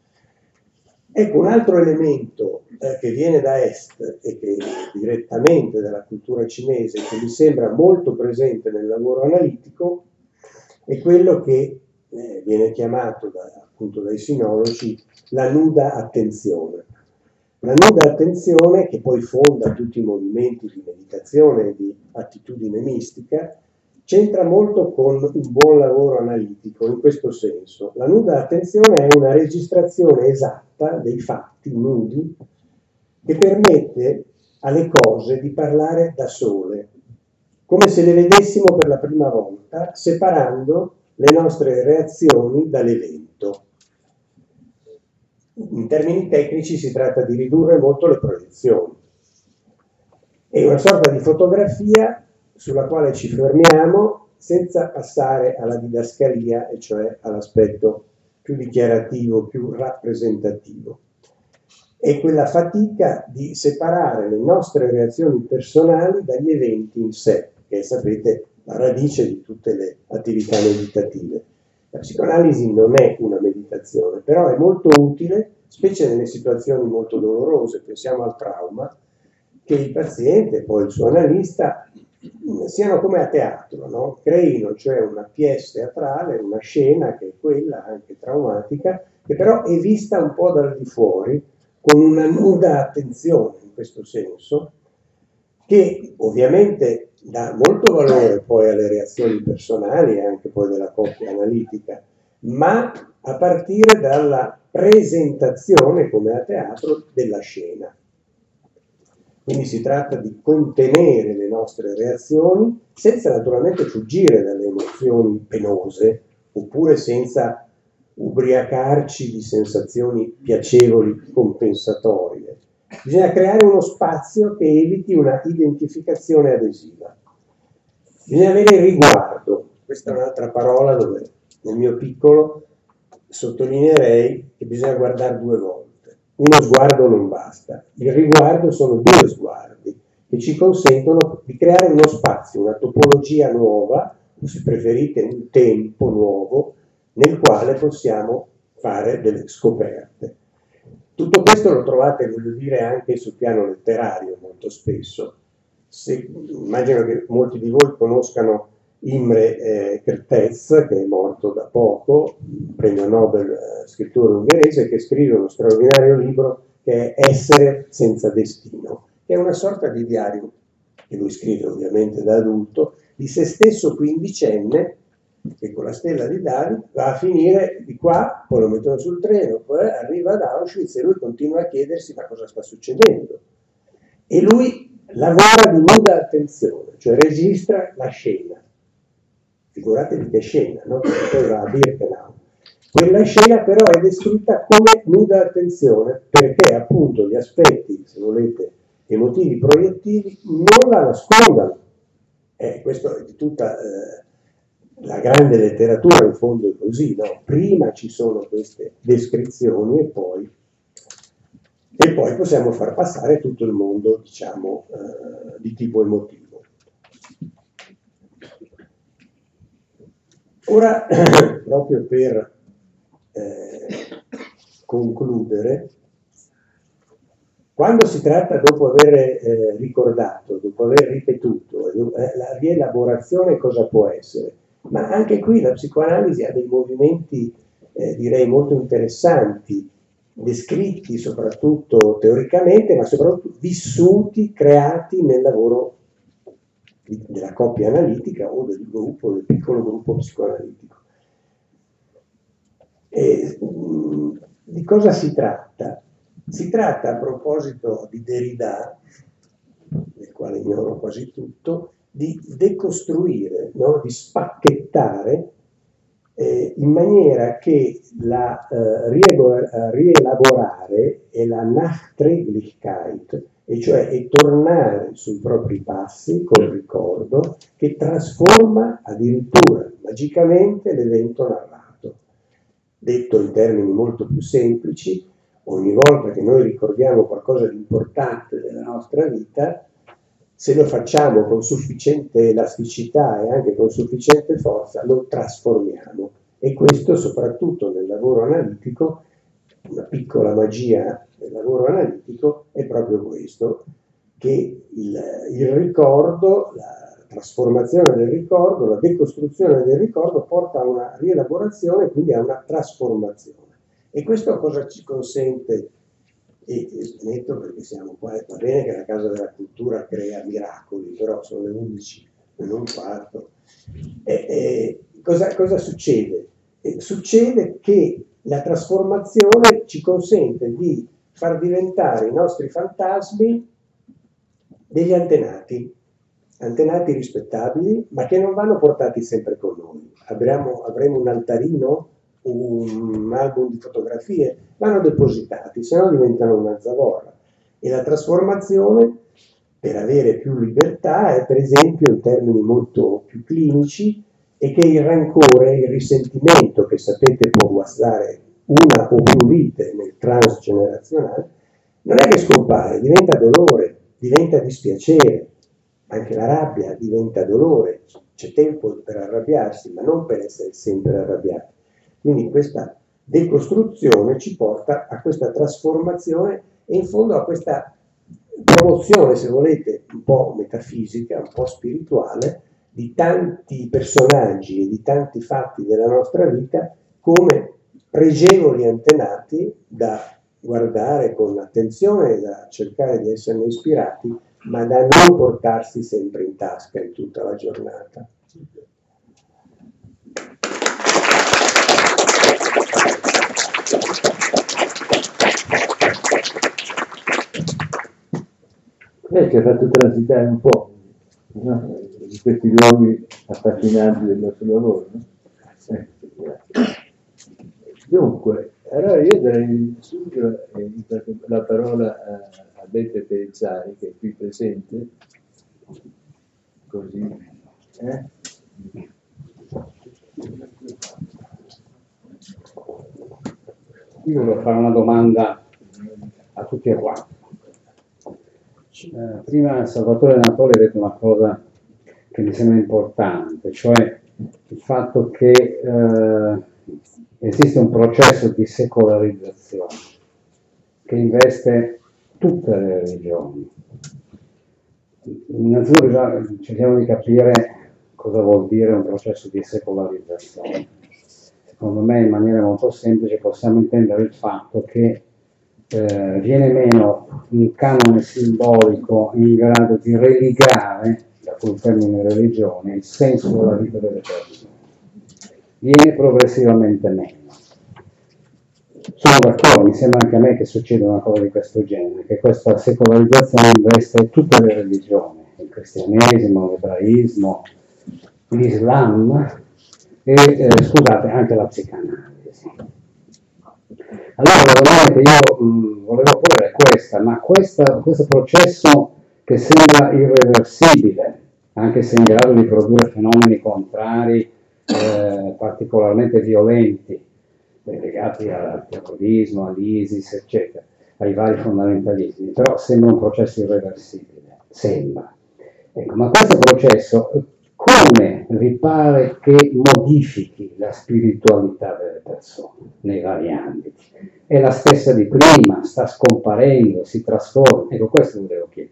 Ecco, un altro elemento eh, che viene da est e che direttamente dalla cultura cinese, che mi sembra molto presente nel lavoro analitico, è quello che eh, viene chiamato da, appunto dai sinologi la nuda attenzione. La nuda attenzione, che poi fonda tutti i movimenti di meditazione e di attitudine mistica, c'entra molto con un buon lavoro analitico in questo senso. La nuda attenzione è una registrazione esatta dei fatti nudi che permette alle cose di parlare da sole, come se le vedessimo per la prima volta, separando le nostre reazioni dall'evento. In termini tecnici si tratta di ridurre molto le proiezioni. È una sorta di fotografia sulla quale ci fermiamo senza passare alla didascalia, e cioè all'aspetto più dichiarativo, più rappresentativo. È quella fatica di separare le nostre reazioni personali dagli eventi in sé, che sapete la radice di tutte le attività meditative. La psicoanalisi non è una meditazione, però è molto utile, specie nelle situazioni molto dolorose, pensiamo al trauma, che il paziente e poi il suo analista siano come a teatro, no? Creino cioè una pièce teatrale, una scena che è quella anche traumatica, che però è vista un po' dal di fuori, con una nuda attenzione in questo senso, che ovviamente dà molto valore poi alle reazioni personali e anche poi della coppia analitica, ma a partire dalla presentazione, come a teatro, della scena. Quindi si tratta di contenere le nostre reazioni senza naturalmente fuggire dalle emozioni penose, oppure senza ubriacarci di sensazioni piacevoli compensatorie. Bisogna creare uno spazio che eviti una identificazione adesiva. Bisogna avere riguardo. Questa è un'altra parola dove nel mio piccolo sottolineerei che bisogna guardare due volte. Uno sguardo non basta. Il riguardo sono due sguardi che ci consentono di creare uno spazio, una topologia nuova, o se preferite un tempo nuovo, nel quale possiamo fare delle scoperte. Tutto questo lo trovate, voglio dire, anche sul piano letterario molto spesso. Se, immagino che molti di voi conoscano Imre eh, Kertész, che è morto da poco, premio Nobel eh, scrittore ungherese, che scrive uno straordinario libro che è Essere senza destino, che è una sorta di diario, che lui scrive ovviamente da adulto, di se stesso quindicenne, che con la stella di David va a finire di qua, poi lo mettono sul treno, poi arriva ad Auschwitz e lui continua a chiedersi ma cosa sta succedendo. E lui lavora di nuda attenzione, cioè registra la scena. Figuratevi che scena, no? Perché poi va a Birkenau. Quella scena però è descritta come nuda attenzione perché appunto gli aspetti, se volete, emotivi proiettivi non la nascondano. Eh, questo è di tutta... Eh, la grande letteratura in fondo è così, no? Prima ci sono queste descrizioni e poi, e poi possiamo far passare tutto il mondo, diciamo, eh, di tipo emotivo. Ora, proprio per eh, concludere, quando si tratta, dopo aver eh, ricordato, dopo aver ripetuto, eh, la rielaborazione cosa può essere? Ma anche qui la psicoanalisi ha dei movimenti, eh, direi, molto interessanti, descritti soprattutto teoricamente, ma soprattutto vissuti, creati nel lavoro di, della coppia analitica o del gruppo, del piccolo gruppo psicoanalitico. E, mh, di cosa si tratta? Si tratta, a proposito di Derrida, del quale ignoro quasi tutto, di decostruire, no? Di spacchettare eh, in maniera che la eh, rielaborare è la Nachträglichkeit, e cioè è tornare sui propri passi col ricordo che trasforma addirittura magicamente l'evento narrato. Detto in termini molto più semplici, ogni volta che noi ricordiamo qualcosa di importante della nostra vita, se lo facciamo con sufficiente elasticità e anche con sufficiente forza, lo trasformiamo. E questo soprattutto nel lavoro analitico, una piccola magia del lavoro analitico è proprio questo, che il, il ricordo, la trasformazione del ricordo, la decostruzione del ricordo porta a una rielaborazione, quindi a una trasformazione. E questo cosa ci consente? E, e smetto perché siamo qua, va bene che la Casa della Cultura crea miracoli, però sono le undici e non un quarto. E, e, cosa, cosa succede? E succede che la trasformazione ci consente di far diventare i nostri fantasmi degli antenati, antenati rispettabili, ma che non vanno portati sempre con noi. Avremo, avremo un altarino, un album di fotografie, vanno depositati, se no diventano una zavorra. E la trasformazione, per avere più libertà, è per esempio, in termini molto più clinici, e che il rancore, il risentimento, che sapete può guastare una o più vite nel transgenerazionale, non è che scompare, diventa dolore, diventa dispiacere, anche la rabbia diventa dolore, c'è tempo per arrabbiarsi, ma non per essere sempre arrabbiati. Quindi questa decostruzione ci porta a questa trasformazione e in fondo a questa promozione, se volete, un po' metafisica, un po' spirituale, di tanti personaggi e di tanti fatti della nostra vita come pregevoli antenati da guardare con attenzione, da cercare di esserne ispirati, ma da non portarsi sempre in tasca in tutta la giornata. Lei ci ha fatto transitare un po', no? Di questi luoghi affascinanti del nostro lavoro, no? Eh, dunque, allora io darei subito la parola a, a Beppe Perizzari, che è qui presente, così, eh? Io volevo fare una domanda a tutti e quattro. Eh, prima Salvatore Natoli ha detto una cosa che mi sembra importante, cioè il fatto che eh, esiste un processo di secolarizzazione che investe tutte le religioni. Innanzitutto già cerchiamo di capire cosa vuol dire un processo di secolarizzazione. Secondo me in maniera molto semplice possiamo intendere il fatto che eh, viene meno un canone simbolico in grado di religare, da cui il termine religione, il senso della vita delle persone. Viene progressivamente meno. Sono d'accordo, mi sembra anche a me che succeda una cosa di questo genere, che questa secolarizzazione investe tutte le religioni, il cristianesimo, l'ebraismo, l'Islam e, eh, scusate, anche la psicanalisi. Allora la domanda che io mh, volevo porre è questa, ma questa, questo processo che sembra irreversibile, anche se in grado di produrre fenomeni contrari, eh, particolarmente violenti, legati al terrorismo, all'ISIS, eccetera, ai vari fondamentalismi, però sembra un processo irreversibile, sembra. Ecco, ma questo processo come vi pare che modifichi la spiritualità delle persone nei vari ambiti? È la stessa di prima, sta scomparendo, si trasforma? Ecco, questo volevo chiedere.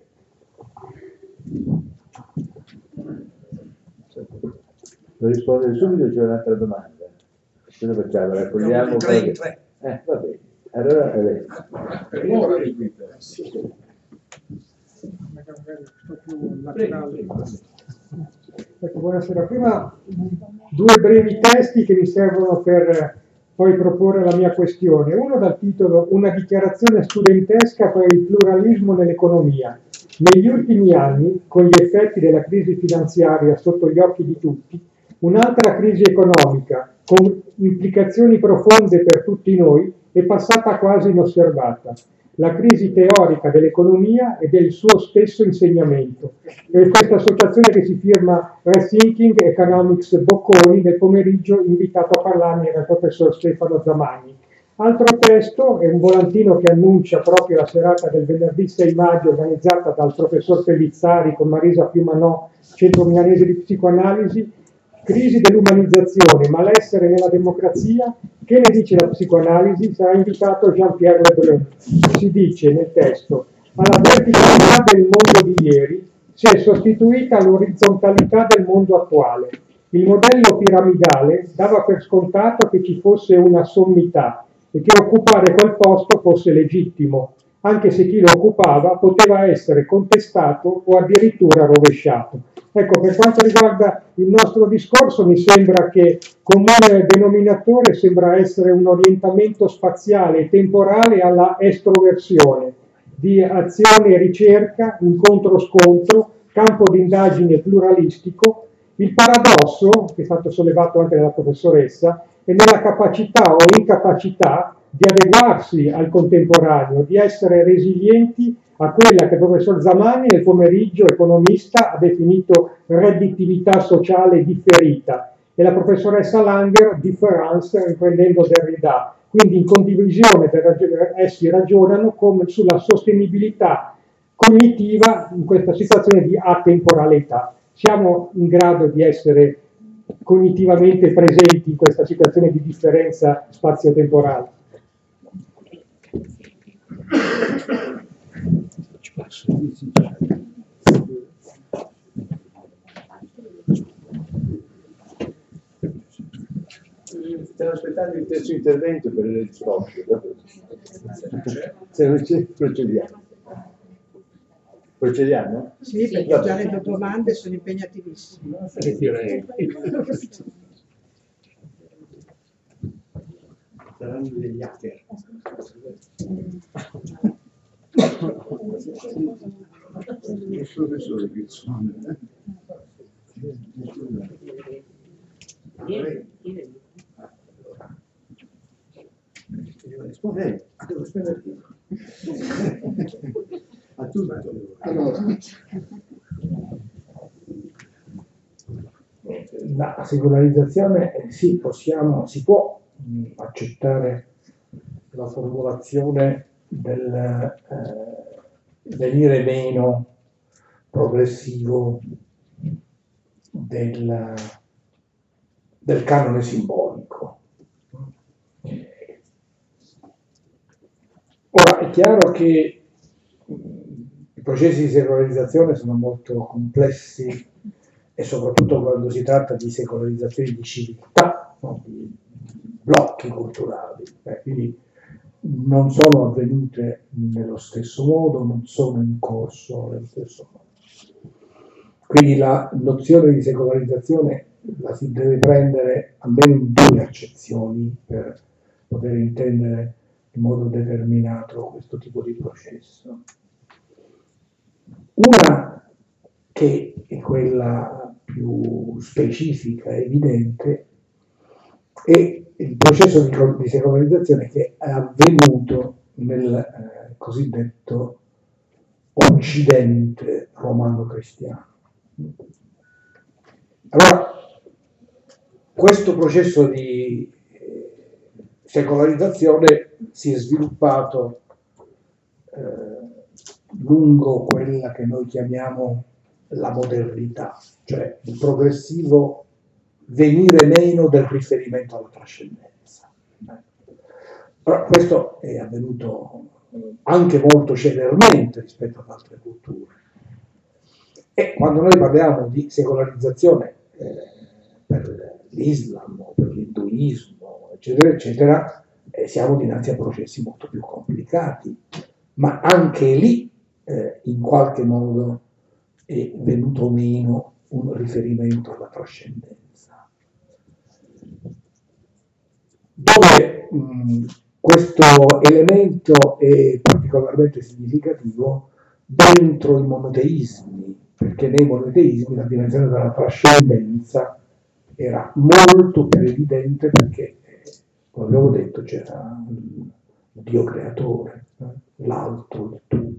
Per rispondere subito c'è un'altra domanda. Ce la facciamo, raccogliamo. Tre in tre. Eh, va bene. Allora, eh, Ecco, buonasera. Prima due brevi testi che mi servono per poi proporre la mia questione. Uno dal titolo Una dichiarazione studentesca per il pluralismo nell'economia. Negli ultimi anni, con gli effetti della crisi finanziaria sotto gli occhi di tutti, un'altra crisi economica, con implicazioni profonde per tutti noi, è passata quasi inosservata. La crisi teorica dell'economia e del suo stesso insegnamento. Per questa associazione che si firma Rethinking Economics Bocconi, nel pomeriggio invitato a parlarne era il professor Stefano Zamagni. Altro testo è un volantino che annuncia proprio la serata del venerdì sei maggio organizzata dal professor Pellizzari con Marisa Piumanò, Centro Milanese di Psicoanalisi, Crisi dell'umanizzazione, malessere nella democrazia, che ne dice la psicoanalisi? Sarà invitato Jean-Pierre Lebrun. Si dice nel testo, alla verticalità del mondo di ieri si è sostituita l'orizzontalità del mondo attuale. Il modello piramidale dava per scontato che ci fosse una sommità e che occupare quel posto fosse legittimo, anche se chi lo occupava poteva essere contestato o addirittura rovesciato. Ecco, per quanto riguarda il nostro discorso, mi sembra che comune denominatore sembra essere un orientamento spaziale e temporale alla estroversione, di azione e ricerca, incontro-scontro, campo di indagine pluralistico. Il paradosso, che è stato sollevato anche dalla professoressa, è nella capacità o incapacità di adeguarsi al contemporaneo, di essere resilienti a quella che il professor Zamagni nel pomeriggio, economista, ha definito redditività sociale differita, e la professoressa Langer Difference, riprendendo Derrida. Quindi in condivisione essi ragionano come sulla sostenibilità cognitiva in questa situazione di atemporalità. Siamo in grado di essere cognitivamente presenti in questa situazione di differenza spazio-temporale? Stiamo aspettando il terzo intervento per le risposte. Se non c'è, procediamo. Procediamo? Sì, perché già le domande sono impegnativissime. Saranno degli hacker. Il professore Pizzone. Risponde, devo rispondere a tutto. Allora, la secolarizzazione, eh, sì, possiamo, si può mh, accettare la formulazione del eh, venire meno progressivo del, del canone simbolico. Ora, è chiaro che mh, i processi di secolarizzazione sono molto complessi e soprattutto quando si tratta di secolarizzazione di civiltà, no? Di blocchi culturali, eh, quindi non sono avvenute nello stesso modo, non sono in corso nello stesso modo. Quindi la nozione di secolarizzazione la si deve prendere almeno in due accezioni per poter intendere in modo determinato questo tipo di processo. Una che è quella più specifica e evidente è il processo di, di secolarizzazione che è avvenuto nel eh, cosiddetto Occidente romano-cristiano. Allora, questo processo di eh, secolarizzazione si è sviluppato eh, lungo quella che noi chiamiamo la modernità, cioè il progressivo venire meno del riferimento alla trascendenza. Allora, questo è avvenuto anche molto celermente rispetto ad altre culture. E quando noi parliamo di secolarizzazione eh, per l'Islam o per l'induismo, eccetera, eccetera, eh, siamo dinanzi a processi molto più complicati, ma anche lì eh, in qualche modo è venuto meno un riferimento alla trascendenza. Dove mh, questo elemento è particolarmente significativo dentro i monoteismi, perché nei monoteismi la dimensione della trascendenza era molto più evidente perché, come abbiamo detto, c'era il Dio creatore, l'altro, il tu.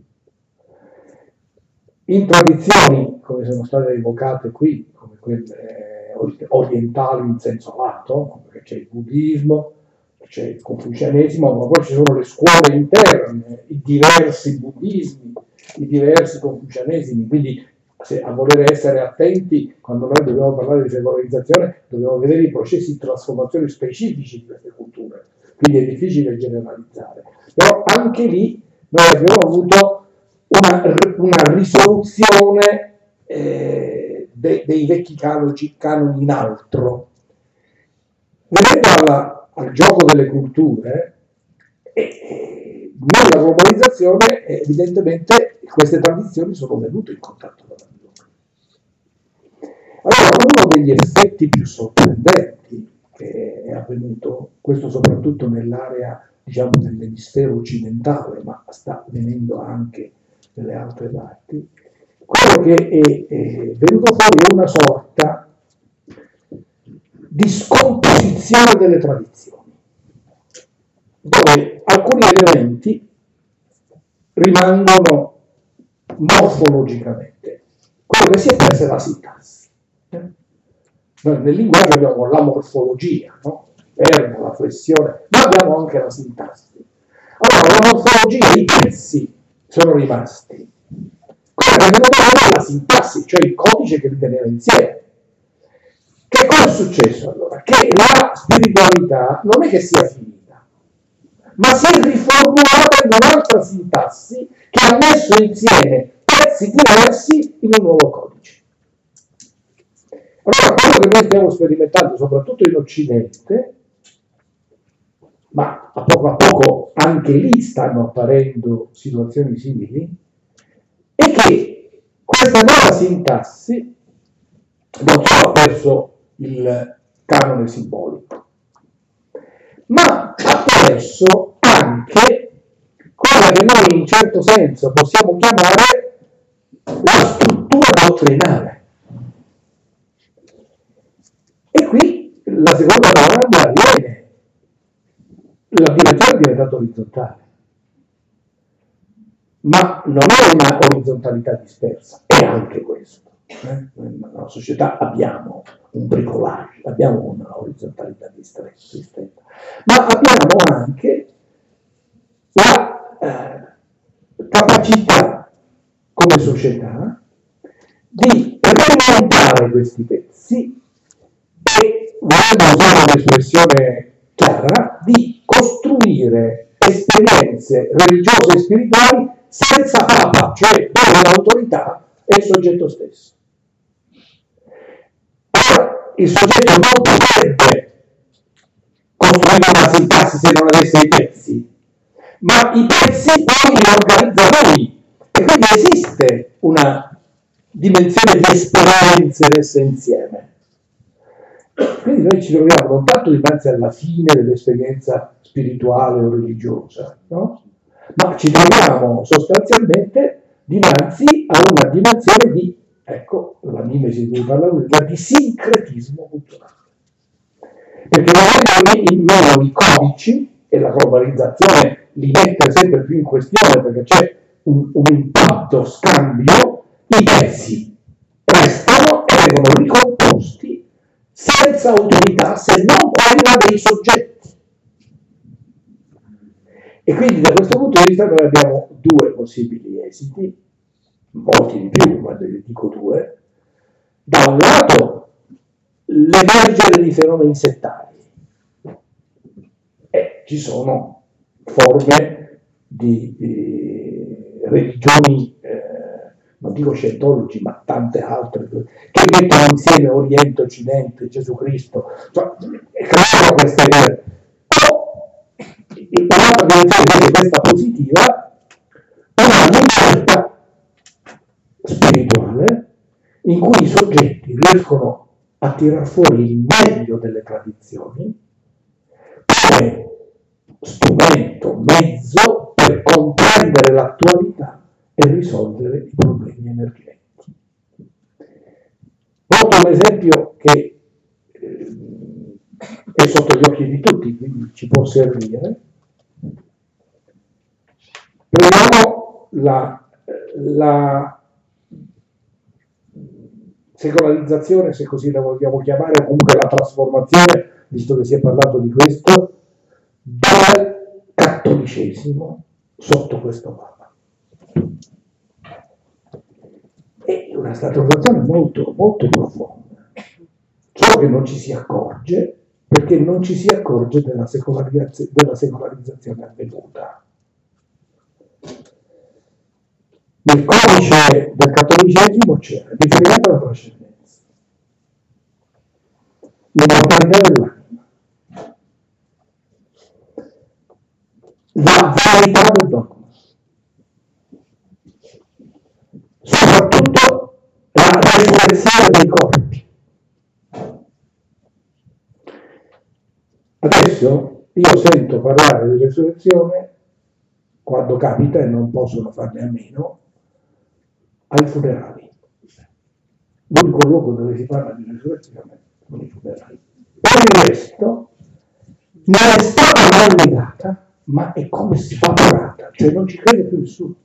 In tradizioni, come sono state evocate qui, come quelle orientali in senso lato, perché c'è il buddismo, c'è il confucianesimo, ma poi ci sono le scuole interne, i diversi buddismi, i diversi confucianesimi, quindi se a voler essere attenti, quando noi dobbiamo parlare di secolarizzazione, dobbiamo vedere i processi di trasformazione specifici di queste culture, quindi è difficile generalizzare. Però anche lì noi abbiamo avuto una, una risoluzione eh, de, dei vecchi canoni, canoni in altro. Venendo alla, al gioco delle culture, eh, nella globalizzazione eh, evidentemente queste tradizioni sono venute in contatto con la loro. Allora, uno degli effetti più sorprendenti che è avvenuto, questo soprattutto nell'area, diciamo, dell'emisfero occidentale, ma sta avvenendo anche nelle altre parti, quello che è, è venuto fuori è una sorta di scomposizione delle tradizioni, dove alcuni elementi rimangono morfologicamente. Quello che si è perso è la sintassi. Noi nel linguaggio abbiamo la morfologia, no? Verbo, la flessione, ma abbiamo anche la sintassi. Allora, la morfologia, i pezzi sono rimasti. Quello che abbiamo trovato è la sintassi, cioè il codice che li teneva insieme. Che cosa è successo allora? Che la spiritualità non è che sia finita, ma si è riformulata in un'altra sintassi che ha messo insieme pezzi diversi in un nuovo codice. Allora, quello che noi stiamo sperimentando, soprattutto in Occidente, ma a poco a poco anche lì stanno apparendo situazioni simili, è che questa nuova sintassi non solo ha perso il canone simbolico, ma ha perso anche quella che noi in certo senso possiamo chiamare la struttura dottrinale. E qui la seconda domanda viene: la dimensione è diventata orizzontale, ma non è una orizzontalità dispersa, è anche questo. Eh? Nella società abbiamo un bricolage, abbiamo una orizzontalità distretta, ma abbiamo anche la eh, capacità come società di rimontare questi pezzi e, volendo usare un'espressione chiara, di costruire esperienze religiose e spirituali senza papa, cioè dove l'autorità è il soggetto stesso. Allora, il soggetto non potrebbe costruire una sintassi se non avesse i pezzi, ma i pezzi poi li organizza lui, e quindi esiste una dimensione di esperienze messe insieme. Quindi noi ci troviamo non tanto dinanzi alla fine dell'esperienza spirituale o religiosa, no? Ma ci troviamo sostanzialmente dinanzi a una dimensione di, ecco, la mimesi di cui parlavo, di sincretismo culturale. Perché avendo in meno i codici, e la globalizzazione li mette sempre più in questione perché c'è un, un impatto scambio, i pezzi restano e vengono ricomposti senza autorità se non quella dei soggetti. E quindi da questo punto di vista noi abbiamo due possibili esiti, molti di più, ma ne dico due. Da un lato l'emergere di fenomeni settari, e ci sono forme di, di religioni, eh, non dico scientologi, ma tante altre, che mettono insieme Oriente, Occidente, Gesù Cristo, cioè, creano queste idee. Un'altra dimensione, questa positiva, una libertà spirituale in cui i soggetti riescono a tirar fuori il meglio delle tradizioni come strumento, mezzo per comprendere l'attualità e risolvere i problemi emergenti. Porto un esempio che eh, è sotto gli occhi di tutti, quindi ci può servire. Prendiamo la, la secolarizzazione, se così la vogliamo chiamare, o comunque la trasformazione, visto che si è parlato di questo, del cattolicesimo sotto questo Papa. È una trasformazione molto, molto profonda, solo che non ci si accorge, perché non ci si accorge della secolarizzazione, della secolarizzazione avvenuta. Nel codice del cattolicesimo c'era riferimento alla trascendenza, l'immortalità dell'anima, la verità del dogma, soprattutto la resurrezione dei corpi. Adesso io sento parlare di resurrezione quando capita, e non possono farne a meno, ai funerali. L'unico luogo dove si parla di resurrezione sono i funerali. Per il resto non è stata mai negata, ma è come svaporata, cioè non ci crede più nessuno.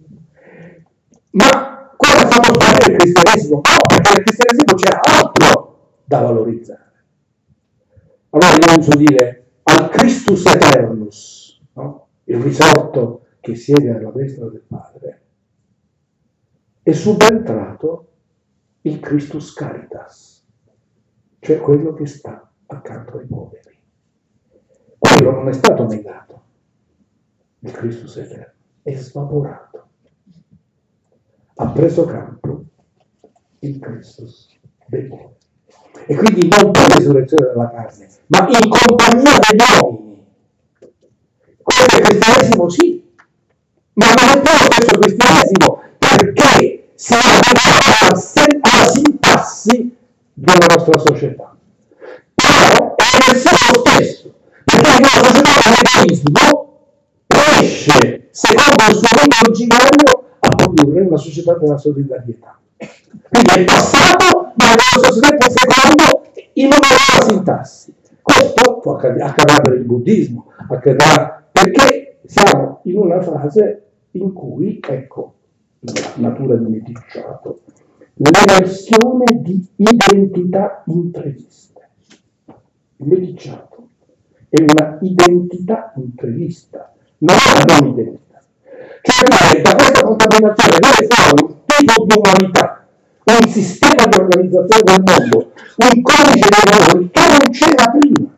Ma cosa ha fatto sparire il cristianesimo? No, perché nel cristianesimo c'era altro. da valorizzare. Allora io uso dire al Christus Eternus, no? Il risorto che siede alla destra del Padre, è subentrato il Christus Caritas, cioè quello che sta accanto ai poveri. Quello non è stato negato, il Christus Eterno, è svaporato. Ha preso campo il Christus dei poveri. E quindi non per resurrezione della carne, ma in compagnia degli uomini. Quello del cristianesimo sì, ma non è proprio questo cristianesimo, perché si arriva alla sintassi della nostra società. Però è nel senso stesso, perché la società dell'egoismo riesce, secondo il suo nome originario, a produrre una società della solidarietà. Quindi è passato, ma nello stesso tempo secondo in una nuova sintassi. Questo può accadere per il buddismo, accadrà perché siamo in una fase in cui, ecco, la natura di meticciato, l'emersione di identità impreviste. Il meticciato è una identità imprevista, non è una non identità. Cioè da questa contaminazione viene fuori un tipo di umanità, un sistema di organizzazione del mondo, un codice dei valori che non c'era prima.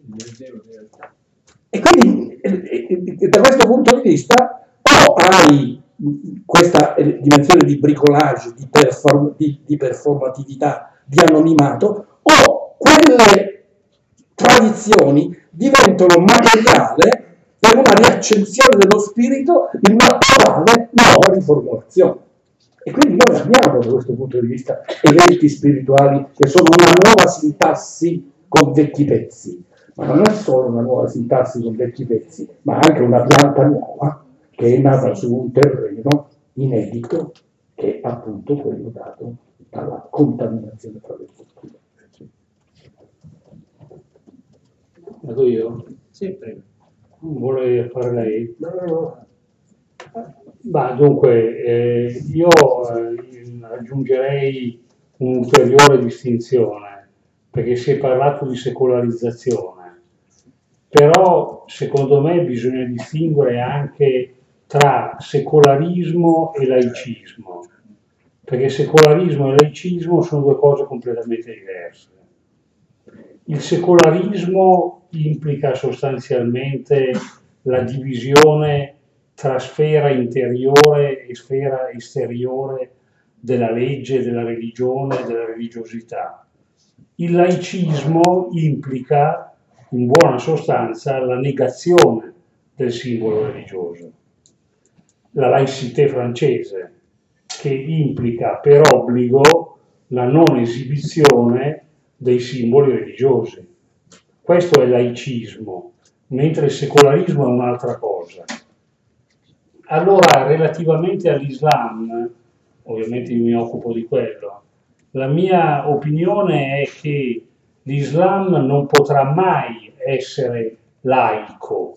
E quindi eh, da questo punto di vista o hai questa dimensione di bricolage, di, perform- di, di performatività, di anonimato, o quelle tradizioni diventano materiale per una riaccensione dello spirito in una totale nuova riformulazione. E quindi noi abbiamo da questo punto di vista eventi spirituali che sono una nuova sintassi con vecchi pezzi, ma non è solo una nuova sintassi con vecchi pezzi, ma anche una pianta nuova che è nata su un terreno inedito che è appunto quello dato dalla contaminazione tra le culture. Vado io? Sì, prego. Vuole fare lei? No, no, no. Ma dunque, eh, io eh, aggiungerei un'ulteriore distinzione, perché si è parlato di secolarizzazione, però secondo me bisogna distinguere anche tra secolarismo e laicismo, perché secolarismo e laicismo sono due cose completamente diverse. Il secolarismo implica sostanzialmente la divisione tra sfera interiore e sfera esteriore della legge, della religione, della religiosità. Il laicismo implica, in buona sostanza, la negazione del simbolo religioso. La laïcité francese, che implica per obbligo la non esibizione dei simboli religiosi. Questo è laicismo, mentre il secolarismo è un'altra cosa. Allora, relativamente all'Islam, ovviamente io mi occupo di quello, la mia opinione è che l'Islam non potrà mai essere laico,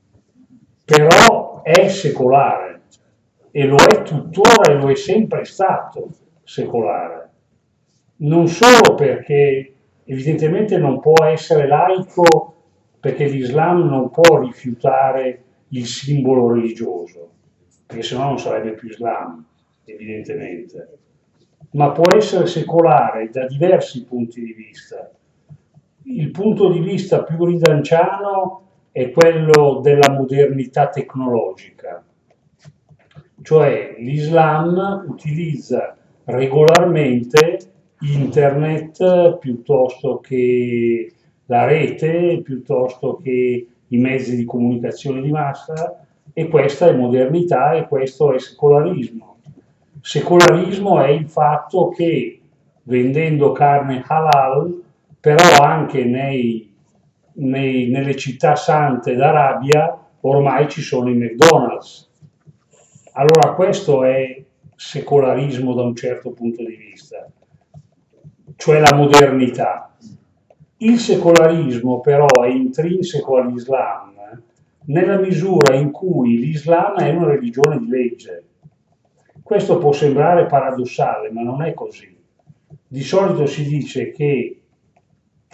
però è secolare, e lo è tuttora e lo è sempre stato secolare. Non solo perché evidentemente non può essere laico, perché l'Islam non può rifiutare il simbolo religioso, perché sennò non sarebbe più Islam, evidentemente, ma può essere secolare da diversi punti di vista. Il punto di vista più ridanciano è quello della modernità tecnologica, cioè l'Islam utilizza regolarmente internet piuttosto che la rete, piuttosto che i mezzi di comunicazione di massa, e questa è modernità e questo è secolarismo. Secolarismo è il fatto che vendendo carne halal, però anche nei, nei, nelle città sante d'Arabia ormai ci sono i McDonald's. Allora questo è secolarismo da un certo punto di vista, cioè la modernità. Il secolarismo però è intrinseco all'Islam nella misura in cui l'Islam è una religione di legge. Questo può sembrare paradossale, ma non è così. Di solito si dice che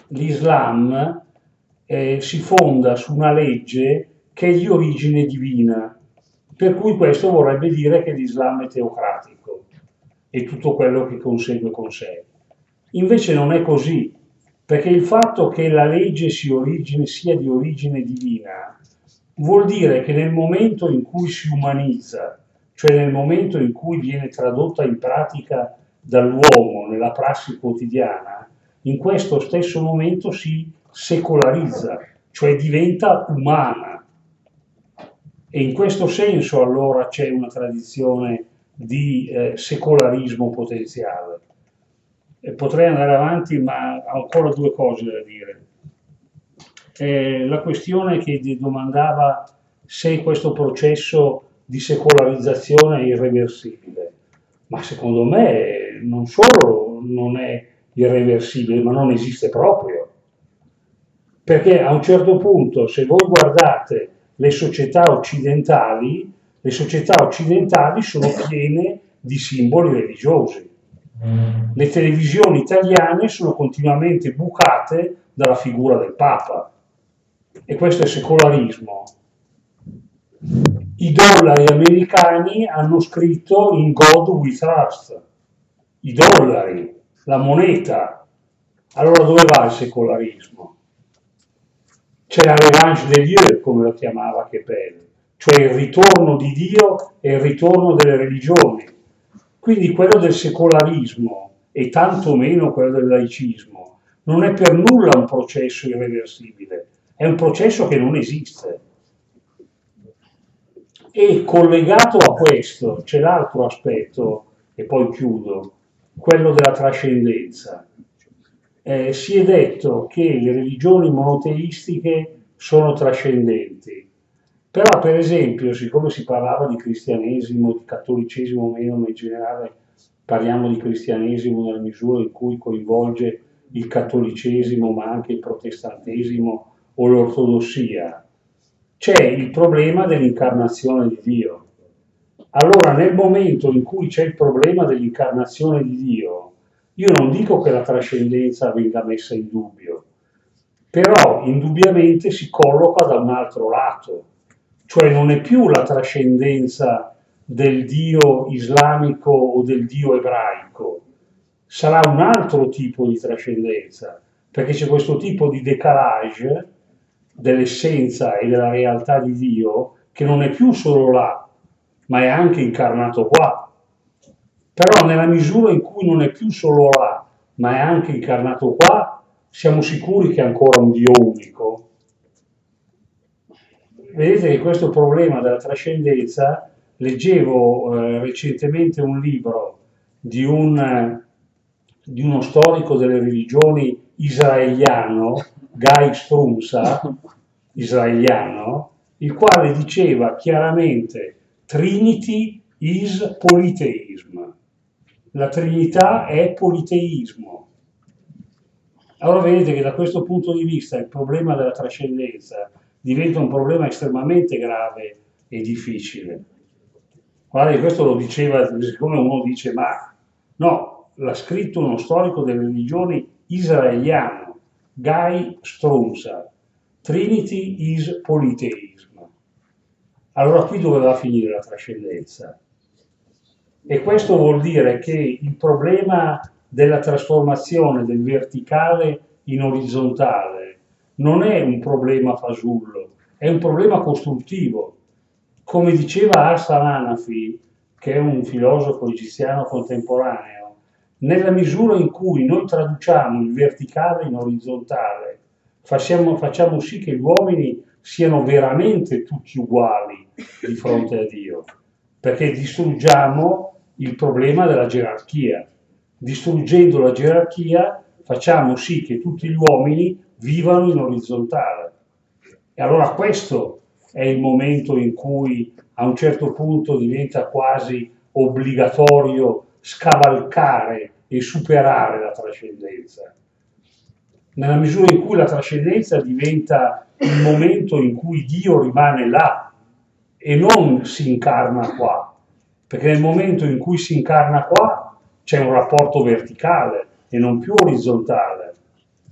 l'Islam eh, si fonda su una legge che è di origine divina, per cui questo vorrebbe dire che l'Islam è teocratico e tutto quello che consegue con sé. Invece non è così, perché il fatto che la legge sia, origine, sia di origine divina vuol dire che nel momento in cui si umanizza, cioè nel momento in cui viene tradotta in pratica dall'uomo nella prassi quotidiana, in questo stesso momento si secolarizza, cioè diventa umana. E in questo senso allora c'è una tradizione di eh, secolarismo potenziale. E potrei andare avanti, ma ho ancora due cose da dire. Eh, la questione che domandava se questo processo di secolarizzazione è irreversibile, ma secondo me non solo non è irreversibile, ma non esiste proprio. Perché a un certo punto, se voi guardate le società occidentali, le società occidentali sono piene di simboli religiosi. Le televisioni italiane sono continuamente bucate dalla figura del Papa. E questo è secolarismo. I dollari americani hanno scritto in God we trust. I dollari, la moneta. Allora dove va il secolarismo? C'è la revanche de Dieu, come lo chiamava Keppel, cioè il ritorno di Dio e il ritorno delle religioni. Quindi quello del secolarismo e tantomeno quello del laicismo non è per nulla un processo irreversibile, è un processo che non esiste. E collegato a questo c'è l'altro aspetto, e poi chiudo, quello della trascendenza. Eh, si è detto che le religioni monoteistiche sono trascendenti, però per esempio, siccome si parlava di cristianesimo, di cattolicesimo meno, ma in generale parliamo di cristianesimo nella misura in cui coinvolge il cattolicesimo, ma anche il protestantesimo o l'ortodossia, c'è il problema dell'incarnazione di Dio. Allora, nel momento in cui c'è il problema dell'incarnazione di Dio, io non dico che la trascendenza venga messa in dubbio, però indubbiamente si colloca da un altro lato, cioè non è più la trascendenza del Dio islamico o del Dio ebraico, sarà un altro tipo di trascendenza, perché c'è questo tipo di decalage dell'essenza e della realtà di Dio che non è più solo là, ma è anche incarnato qua. Però nella misura in cui non è più solo là, ma è anche incarnato qua, siamo sicuri che è ancora un Dio unico. Vedete che questo problema della trascendenza, leggevo eh, recentemente un libro di, un, di uno storico delle religioni israeliano, Guy Strumsa, israeliano, il quale diceva chiaramente Trinity is polytheism. La Trinità è politeismo. Allora vedete che da questo punto di vista il problema della trascendenza diventa un problema estremamente grave e difficile. Guardate, questo lo diceva, siccome uno dice, ma no, l'ha scritto uno storico delle religioni israeliano, Guy Strumsa, Trinity is polytheism. Allora qui doveva finire la trascendenza. E questo vuol dire che il problema della trasformazione del verticale in orizzontale non è un problema fasullo, è un problema costruttivo. Come diceva Hassan Hanafi, che è un filosofo egiziano contemporaneo, nella misura in cui noi traduciamo il verticale in orizzontale, facciamo, facciamo sì che gli uomini siano veramente tutti uguali di fronte a Dio, perché distruggiamo il problema della gerarchia. Distruggendo la gerarchia facciamo sì che tutti gli uomini vivano in orizzontale. E allora questo è il momento in cui a un certo punto diventa quasi obbligatorio scavalcare e superare la trascendenza. Nella misura in cui la trascendenza diventa il momento in cui Dio rimane là e non si incarna qua. Perché nel momento in cui si incarna qua c'è un rapporto verticale e non più orizzontale.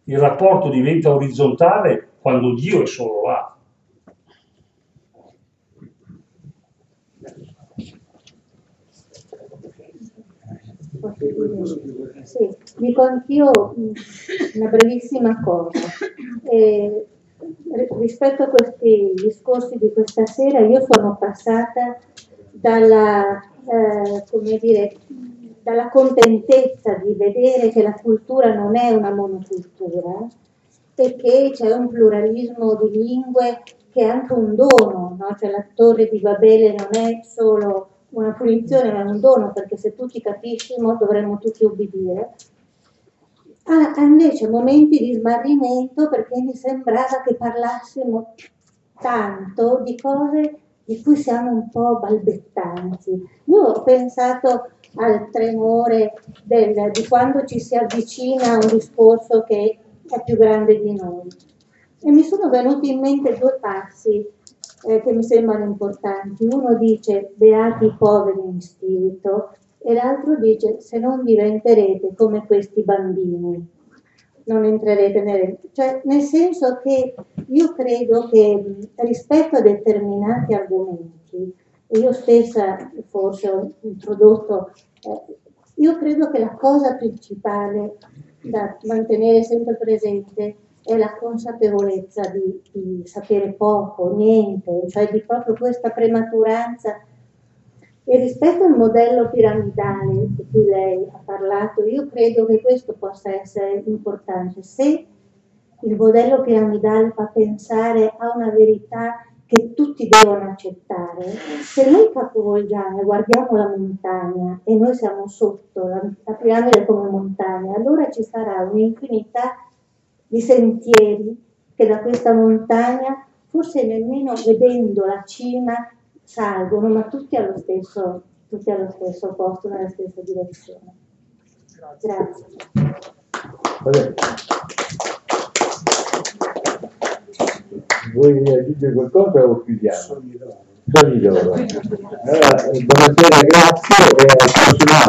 Il rapporto diventa orizzontale quando Dio è solo là. Sì, dico anch'io una brevissima cosa. Eh, rispetto a questi discorsi di questa sera, io sono passata dalla, eh, come dire, dalla contentezza di vedere che la cultura non è una monocultura e che c'è un pluralismo di lingue che è anche un dono, no? Cioè la Torre di Babele non è solo una punizione, ma è un dono, perché se tutti capissimo dovremmo tutti obbedire. Ah, invece momenti di smarrimento, perché mi sembrava che parlassimo tanto di cose di cui siamo un po' balbettanti. Io ho pensato al tremore del, di quando ci si avvicina a un discorso che è più grande di noi. E mi sono venuti in mente due passi eh, che mi sembrano importanti. Uno dice beati i poveri in spirito e l'altro dice se non diventerete come questi bambini non entrerete nel... Cioè, nel senso che io credo che rispetto a determinati argomenti, io stessa forse ho introdotto, eh, io credo che la cosa principale da mantenere sempre presente è la consapevolezza di, di sapere poco, niente, cioè di proprio questa prematuranza. E rispetto al modello piramidale di cui lei ha parlato, io credo che questo possa essere importante. Se il modello piramidale fa pensare a una verità che tutti devono accettare, se noi capovolgiamo e guardiamo la montagna e noi siamo sotto, la, la piramide come montagna, allora ci sarà un'infinità di sentieri che da questa montagna, forse nemmeno vedendo la cima, salgono, ma tutti allo stesso, tutti allo stesso posto, nella stessa direzione. Grazie. Vabbè. Vuoi aggiungere qualcosa o chiudiamo? Sogni d'oro. Allora, buonasera, grazie e al prossimo